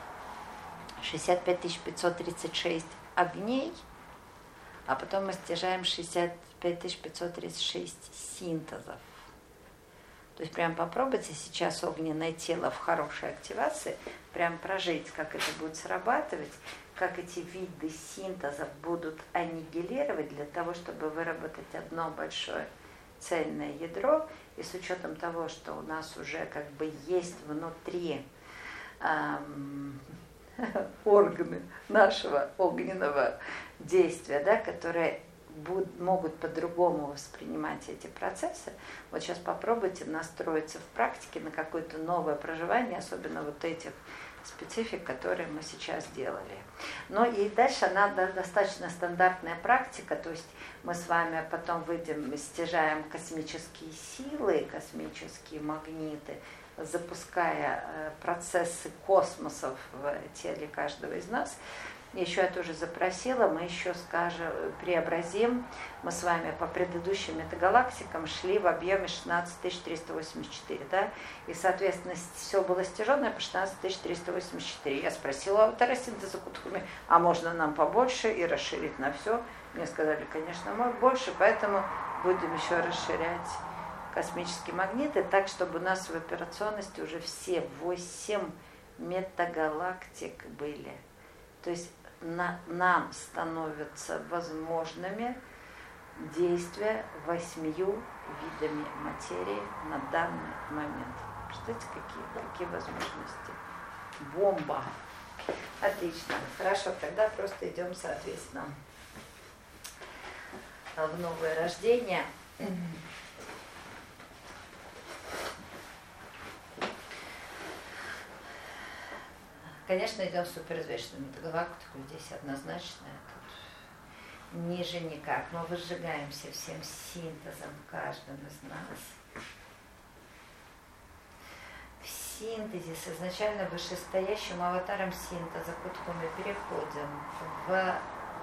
65 536 огней, а потом мы стяжаем 65 536 синтезов. То есть прям попробуйте сейчас огненное тело в хорошей активации, прям прожить, как это будет срабатывать, как эти виды синтезов будут аннигилировать для того, чтобы выработать одно большое цельное ядро. И с учетом того, что у нас уже как бы есть внутри органы нашего огненного действия, да, которые могут по-другому воспринимать эти процессы. Вот сейчас попробуйте настроиться в практике на какое-то новое проживание, особенно вот этих специфик, которые мы сейчас делали. Ну и дальше она достаточно стандартная практика, то есть мы с вами потом выйдем, стяжаем космические силы, космические магниты, запуская процессы космосов в теле каждого из нас. Еще я тоже запросила, мы еще преобразим. Мы с вами по предыдущим метагалактикам шли в объеме 16 384, да? И, соответственно, все было стяженное по 16 384. Я спросила аватара синтеза Кутхуми, а можно нам побольше и расширить на все? Мне сказали, конечно, больше, поэтому будем еще расширять космические магниты, так, чтобы у нас в операционности уже все 8 метагалактик были. То есть нам становятся возможными действия 8 видами материи на данный момент. Представляете, какие возможности? Бомба! Отлично. Хорошо, тогда просто идем, соответственно, в новое рождение. Конечно, идем в суперизвечную метагалактику, здесь однозначно, тут ниже никак. Мы выжигаемся всем синтезом в каждом из нас. В синтезе с изначально вышестоящим аватаром синтеза Кутхуми переходим в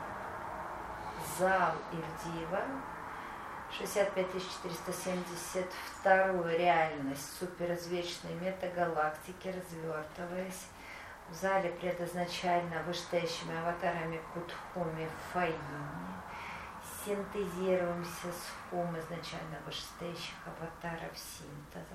зал Ивдива, 65 472 реальность суперизвечной метагалактики, развертываясь в зале предозначально вышестоящими аватарами Кутхуми в Фаине. Синтезируемся с Хум изначально вышестоящих аватаров синтеза.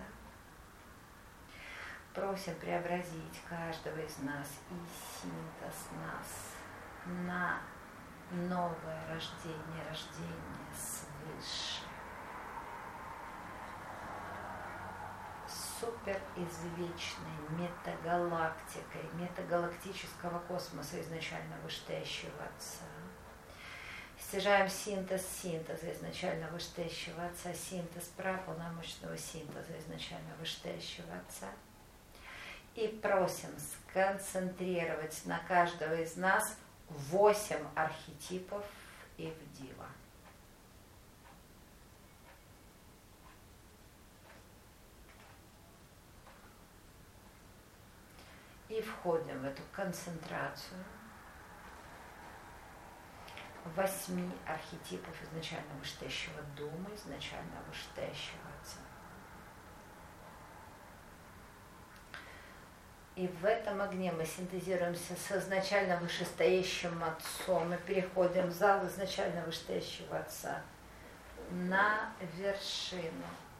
Просим преобразить каждого из нас и синтез нас на новое рождение свыше. Суперизвечной метагалактикой, метагалактического космоса изначально вышестоящего Отца. Стяжаем синтез синтеза изначально вышестоящего Отца, синтез праполномочного синтеза изначально вышестоящего Отца. И просим сконцентрировать на каждого из нас 8 архетипов Ивдива. И входим в эту концентрацию 8 архетипов изначально вышестоящего Дума, изначально вышестоящего Отца. И в этом огне мы синтезируемся с изначально вышестоящим Отцом. Мы переходим в зал изначально вышестоящего Отца на вершину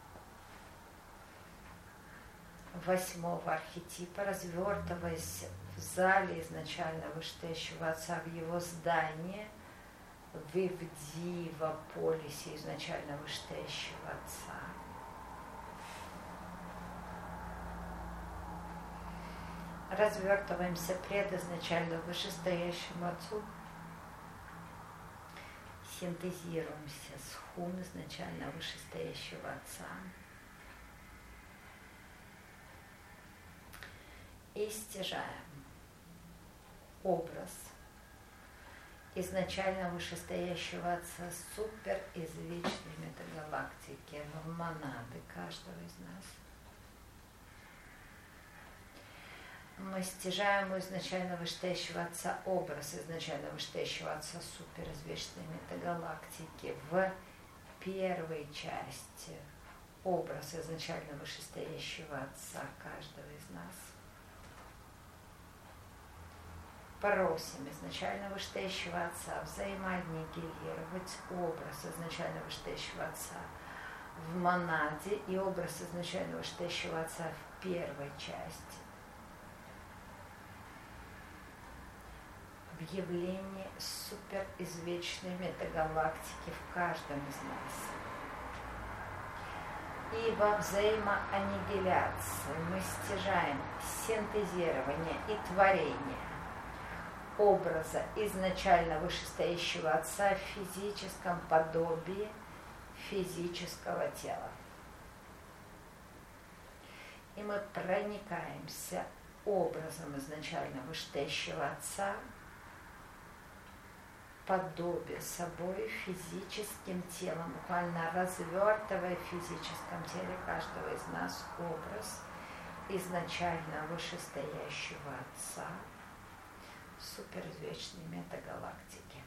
8-го архетипа, развертываясь в зале изначально вышестоящего Отца, в его здании, вы в Дива-полисе изначально вышестоящего Отца. Развертываемся пред изначально вышестоящим Отцу, синтезируемся с Хум изначально вышестоящего Отца и стяжаем образ изначально вышестоящего Отца супер извечной метагалактики в монады каждого из нас. Мы стяжаем у изначально вышестоящего Отца образ изначально вышестоящего Отца суперизвечной метагалактики в первой части образ изначально вышестоящего Отца каждого из нас. Просим изначально вышестоящего Отца взаимоаннигилировать образ изначально вышестоящего Отца в монаде и образ изначально вышестоящего Отца в первой части. В явлении суперизвечной метагалактики в каждом из нас. И во взаимоаннигиляции мы стяжаем синтезирование и творение образа изначально вышестоящего Отца в физическом подобии физического тела. И мы проникаемся образом изначально вышестоящего Отца, подобие собой физическим телом, буквально развертывая в физическом теле каждого из нас образ изначально вышестоящего Отца суперизвечной метагалактики.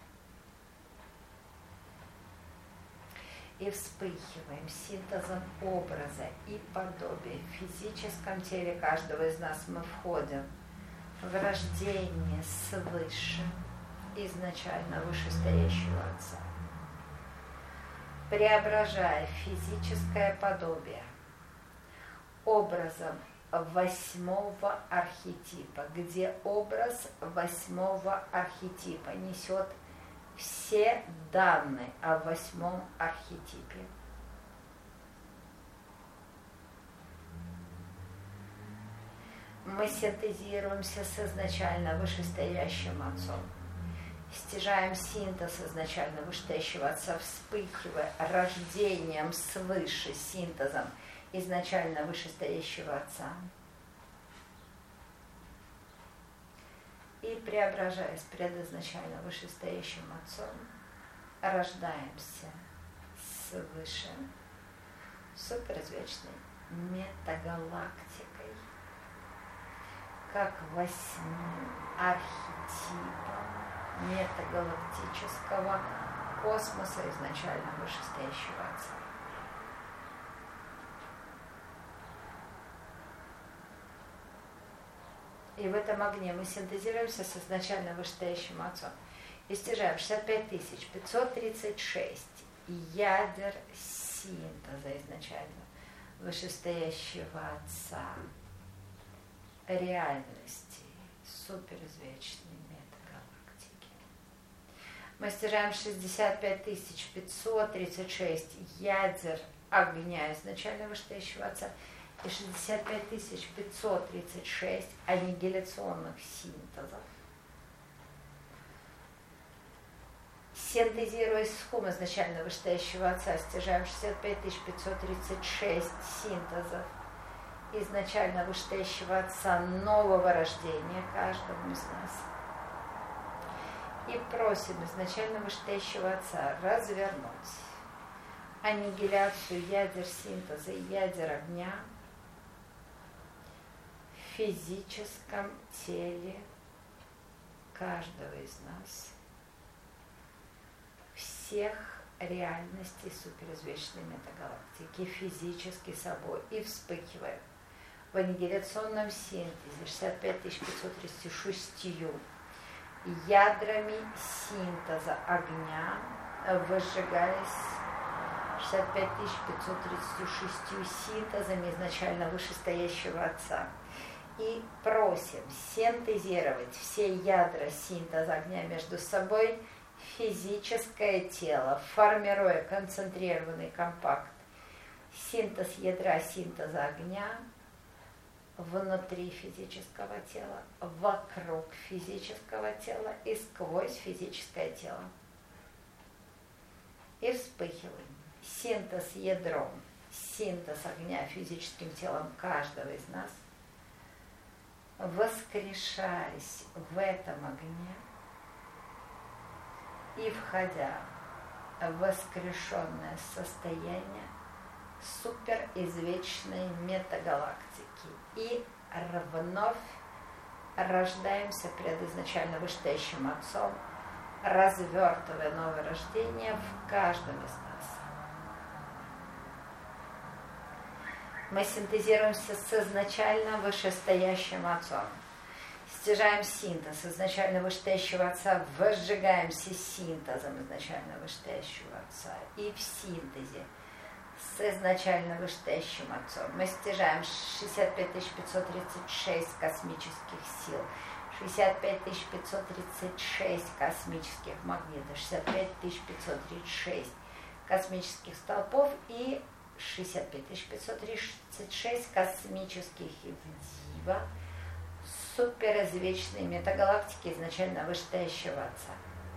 И вспыхиваем синтезом образа и подобия в физическом теле каждого из нас. Мы входим в рождение свыше изначально вышестоящего Отца, преображая физическое подобие образом 8-го архетипа, где образ 8-го архетипа несет все данные о 8-м архетипе. Мы синтезируемся с изначально вышестоящим Отцом, стяжаем синтез изначально вышестоящего Отца, вспыхивая рождением свыше синтезом изначально вышестоящего Отца. И преображаясь пред изначально вышестоящим Отцом, рождаемся свыше суперизвечной метагалактикой, как 8-м архетипом метагалактического космоса изначально вышестоящего Отца. И в этом огне мы синтезируемся с изначально вышестоящим Отцом и стяжаем 65 536 ядер синтеза изначально вышестоящего Отца реальности суперизвечной метагалактики. Мы стяжаем 65 536 ядер огня изначально вышестоящего Отца и 65 536 аннигиляционных синтезов. Синтезируясь с Хум изначально вышестоящего Отца, стяжаем 65 536 синтезов изначально вышестоящего Отца нового рождения каждому из нас. И просим изначально вышестоящего Отца развернуть аннигиляцию ядер синтеза и ядер огня в физическом теле каждого из нас, всех реальностей суперизвечной метагалактики физически собой, и вспыхивая в аннигиляционном синтезе 65 536 ядрами синтеза огня, выжигаясь 65 536 синтезами изначально вышестоящего Отца. И просим синтезировать все ядра синтеза огня между собой в физическое тело, формируя концентрированный компакт. Синтез ядра синтеза огня внутри физического тела, вокруг физического тела и сквозь физическое тело. И вспыхиваем. Синтез ядром, синтез огня физическим телом каждого из нас, воскрешаясь в этом огне и входя в воскрешенное состояние суперизвечной метагалактики. И вновь рождаемся пред изначально вышестоящим Отцом, развертывая новое рождение в каждом из нас. Мы синтезируемся с изначально вышестоящим Отцом. Стяжаем синтез изначально вышестоящего Отца, возжигаемся синтезом изначально вышестоящего Отца. И в синтезе с изначально вышестоящим Отцом мы стяжаем 65 536 космических сил, 65 536 космических магнитов, 65 536 космических столпов и 65 536 космических дива суперизвечной метагалактики изначально вышестоящего Отца.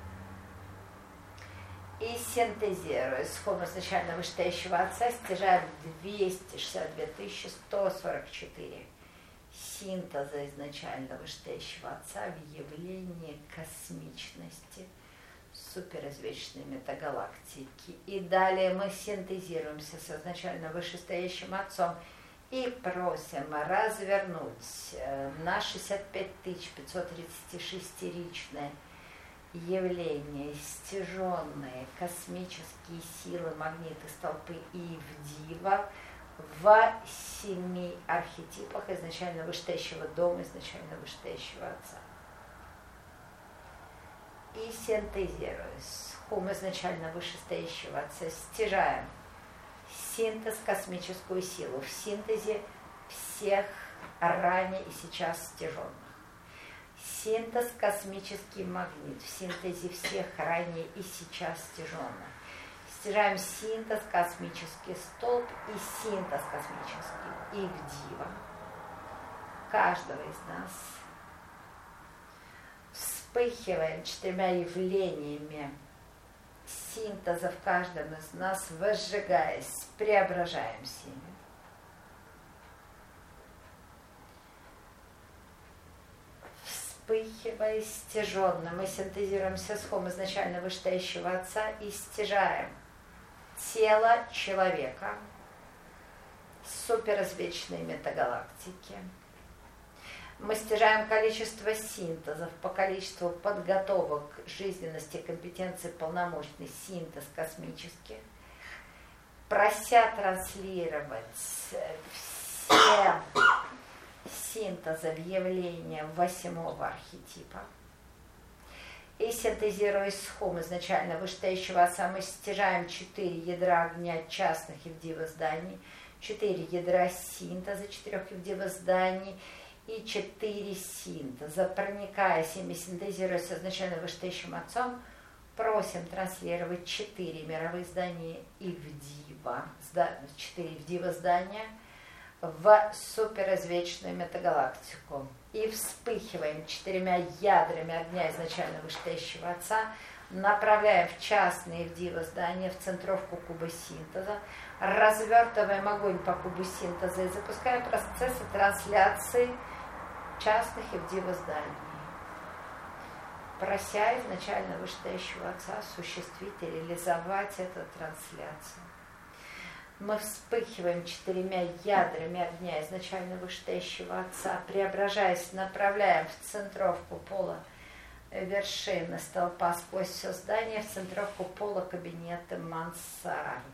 И синтезируя с хом изначально вышестоящего Отца, стяжаем 262 144 синтеза изначально вышестоящего Отца в явлении космичности суперизвечной метагалактики. И далее мы синтезируемся с изначально вышестоящим Отцом и просим развернуть на 65 536-ричное явления, стяженные космические силы, магниты, столпы и в дива в 7 архетипах изначально вышестоящего дома, изначально вышестоящего Отца. И синтезируясь хум изначально вышестоящего Отца, стяжаем синтез космическую силу в синтезе всех ранее и сейчас стяженных. Синтез космический магнит в синтезе всех ранее и сейчас стяженных. Стяжаем синтез космический столб и синтез космический и в дива каждого из нас. Вспыхиваем 4 явлениями синтеза в каждом из нас, возжигаясь, преображаемся ими. Вспыхивая стяженно, мы синтезируемся с хом изначально вышестоящего Отца и стяжаем тело человека суперизвечной метагалактики. Мы стяжаем количество синтезов по количеству подготовок жизненности, компетенции, полномочный синтез космический, прося транслировать все синтезы в явление 8-го архетипа. И синтезируясь с хом изначально вышестоящего Отца, мы стяжаем 4 ядра огня частных евдивозданий, 4 ядра синтеза 4 евдивозданий и 4 синтеза. Проникаясь ими, синтезируясь с изначально вышестоящим Отцом, просим транслировать 4 мировые здания и в дива, 4 в дива здания в суперизвечную метагалактику. И вспыхиваем 4 ядрами огня изначально вышестоящего Отца, направляем в частные в дива здания, в центровку куба синтеза, развертываем огонь по кубу синтеза и запускаем процессы трансляции частных и в дива зданий, прося изначально вышестоящего Отца осуществить и реализовать эту трансляцию. Мы вспыхиваем 4 ядрами огня изначально вышестоящего Отца, преображаясь, направляем в центровку пола вершины столпа сквозь все здание, в центровку пола кабинета мансарды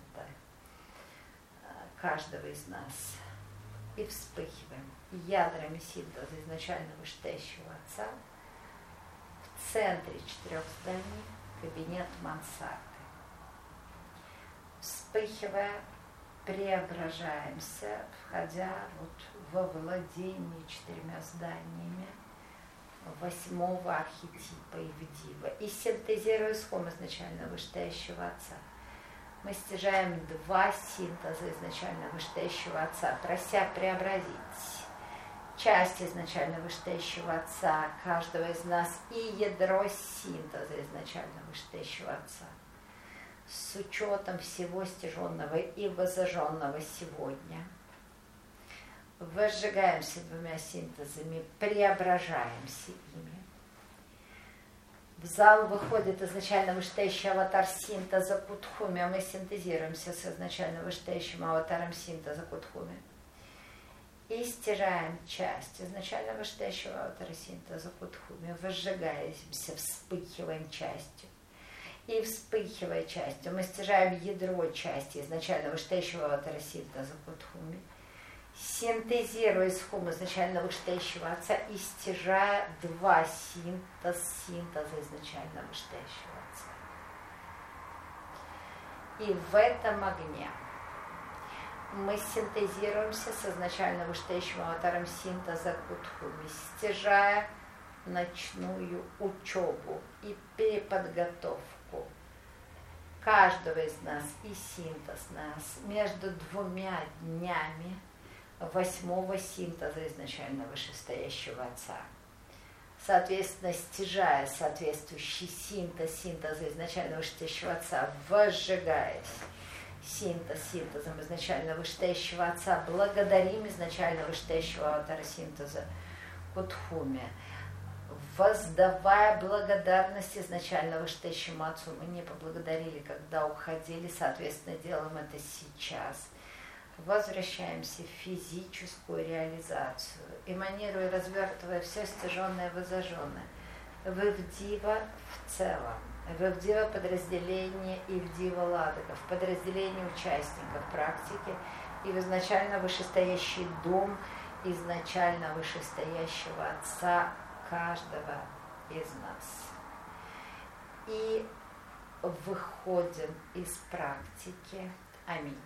каждого из нас. И вспыхиваем ядрами синтеза изначально вышестоящего Отца в центре 4 зданий кабинет мансарды. вспыхивая, преображаемся, входя во владение 4 зданиями 8-го архетипа Ивдива. И синтезируя схему изначально вышестоящего Отца, мы стяжаем 2 синтеза изначально вышестоящего Отца, прося преобразить часть изначально вышестоящего Отца каждого из нас и ядро синтеза изначально вышестоящего Отца. С учетом всего стяженного и возожженного сегодня возжигаемся 2 синтезами, преображаемся ими. В зал выходит изначально вышестоящий аватар синтеза Кутхуми, а мы синтезируемся с изначально вышестоящим аватаром синтеза Кутхуми. И стяжаем часть изначально вышестоящего аватара синтеза Кутхуми, возжигаемся, вспыхиваем частью. И вспыхивая частью, мы стяжаем ядро части изначально вышестоящего аватара синтеза Кутхуми, синтезируя схему изначально вышестоящего Отца и стяжая 2 синтеза изначально вышестоящего Отца. И в этом огне мы синтезируемся с изначально вышестоящим аватаром синтеза Кутхуми, стяжая ночную учебу и переподготовку каждого из нас и синтез нас между 2 днями 8-го синтеза изначально вышестоящего Отца. Соответственно, стяжая соответствующий синтеза изначально вышестоящего Отца, возжигаясь синтезом изначально вышестоящего Отца, благодарим изначально вышестоящего аватара синтеза Кутхуми, воздавая благодарность изначально вышестоящему Отцу. Мы не поблагодарили, когда уходили, соответственно, делаем это сейчас. Возвращаемся в физическую реализацию, эманируя, развертывая все стяженное и возожженное в Ивдива в целом, в Ивдива подразделение Ивдива Ладога, в подразделении участников практики и в изначально вышестоящий дом изначально вышестоящего Отца каждого из нас. И выходим из практики. Аминь.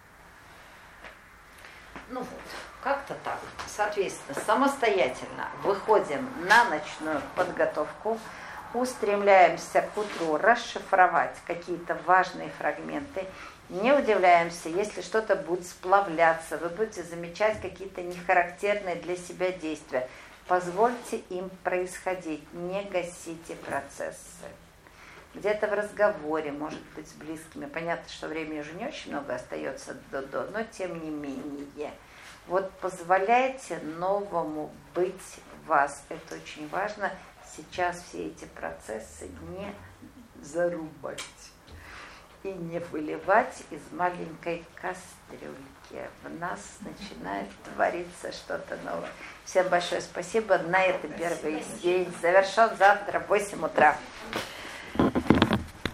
Ну вот, как-то так. Соответственно, самостоятельно выходим на ночную подготовку, устремляемся к утру расшифровать какие-то важные фрагменты. Не удивляемся, если что-то будет сплавляться, вы будете замечать какие-то нехарактерные для себя действия. Позвольте им происходить, не гасите процессы. Где-то в разговоре, может быть, с близкими. Понятно, что времени уже не очень много остается до, но тем не менее. Вот позволяйте новому быть вас. Это очень важно. Сейчас все эти процессы не зарубать и не выливать из маленькой кастрюльки. В нас начинает твориться что-то новое. Всем большое спасибо. На этом первый день завершен. Завтра в 8 утра.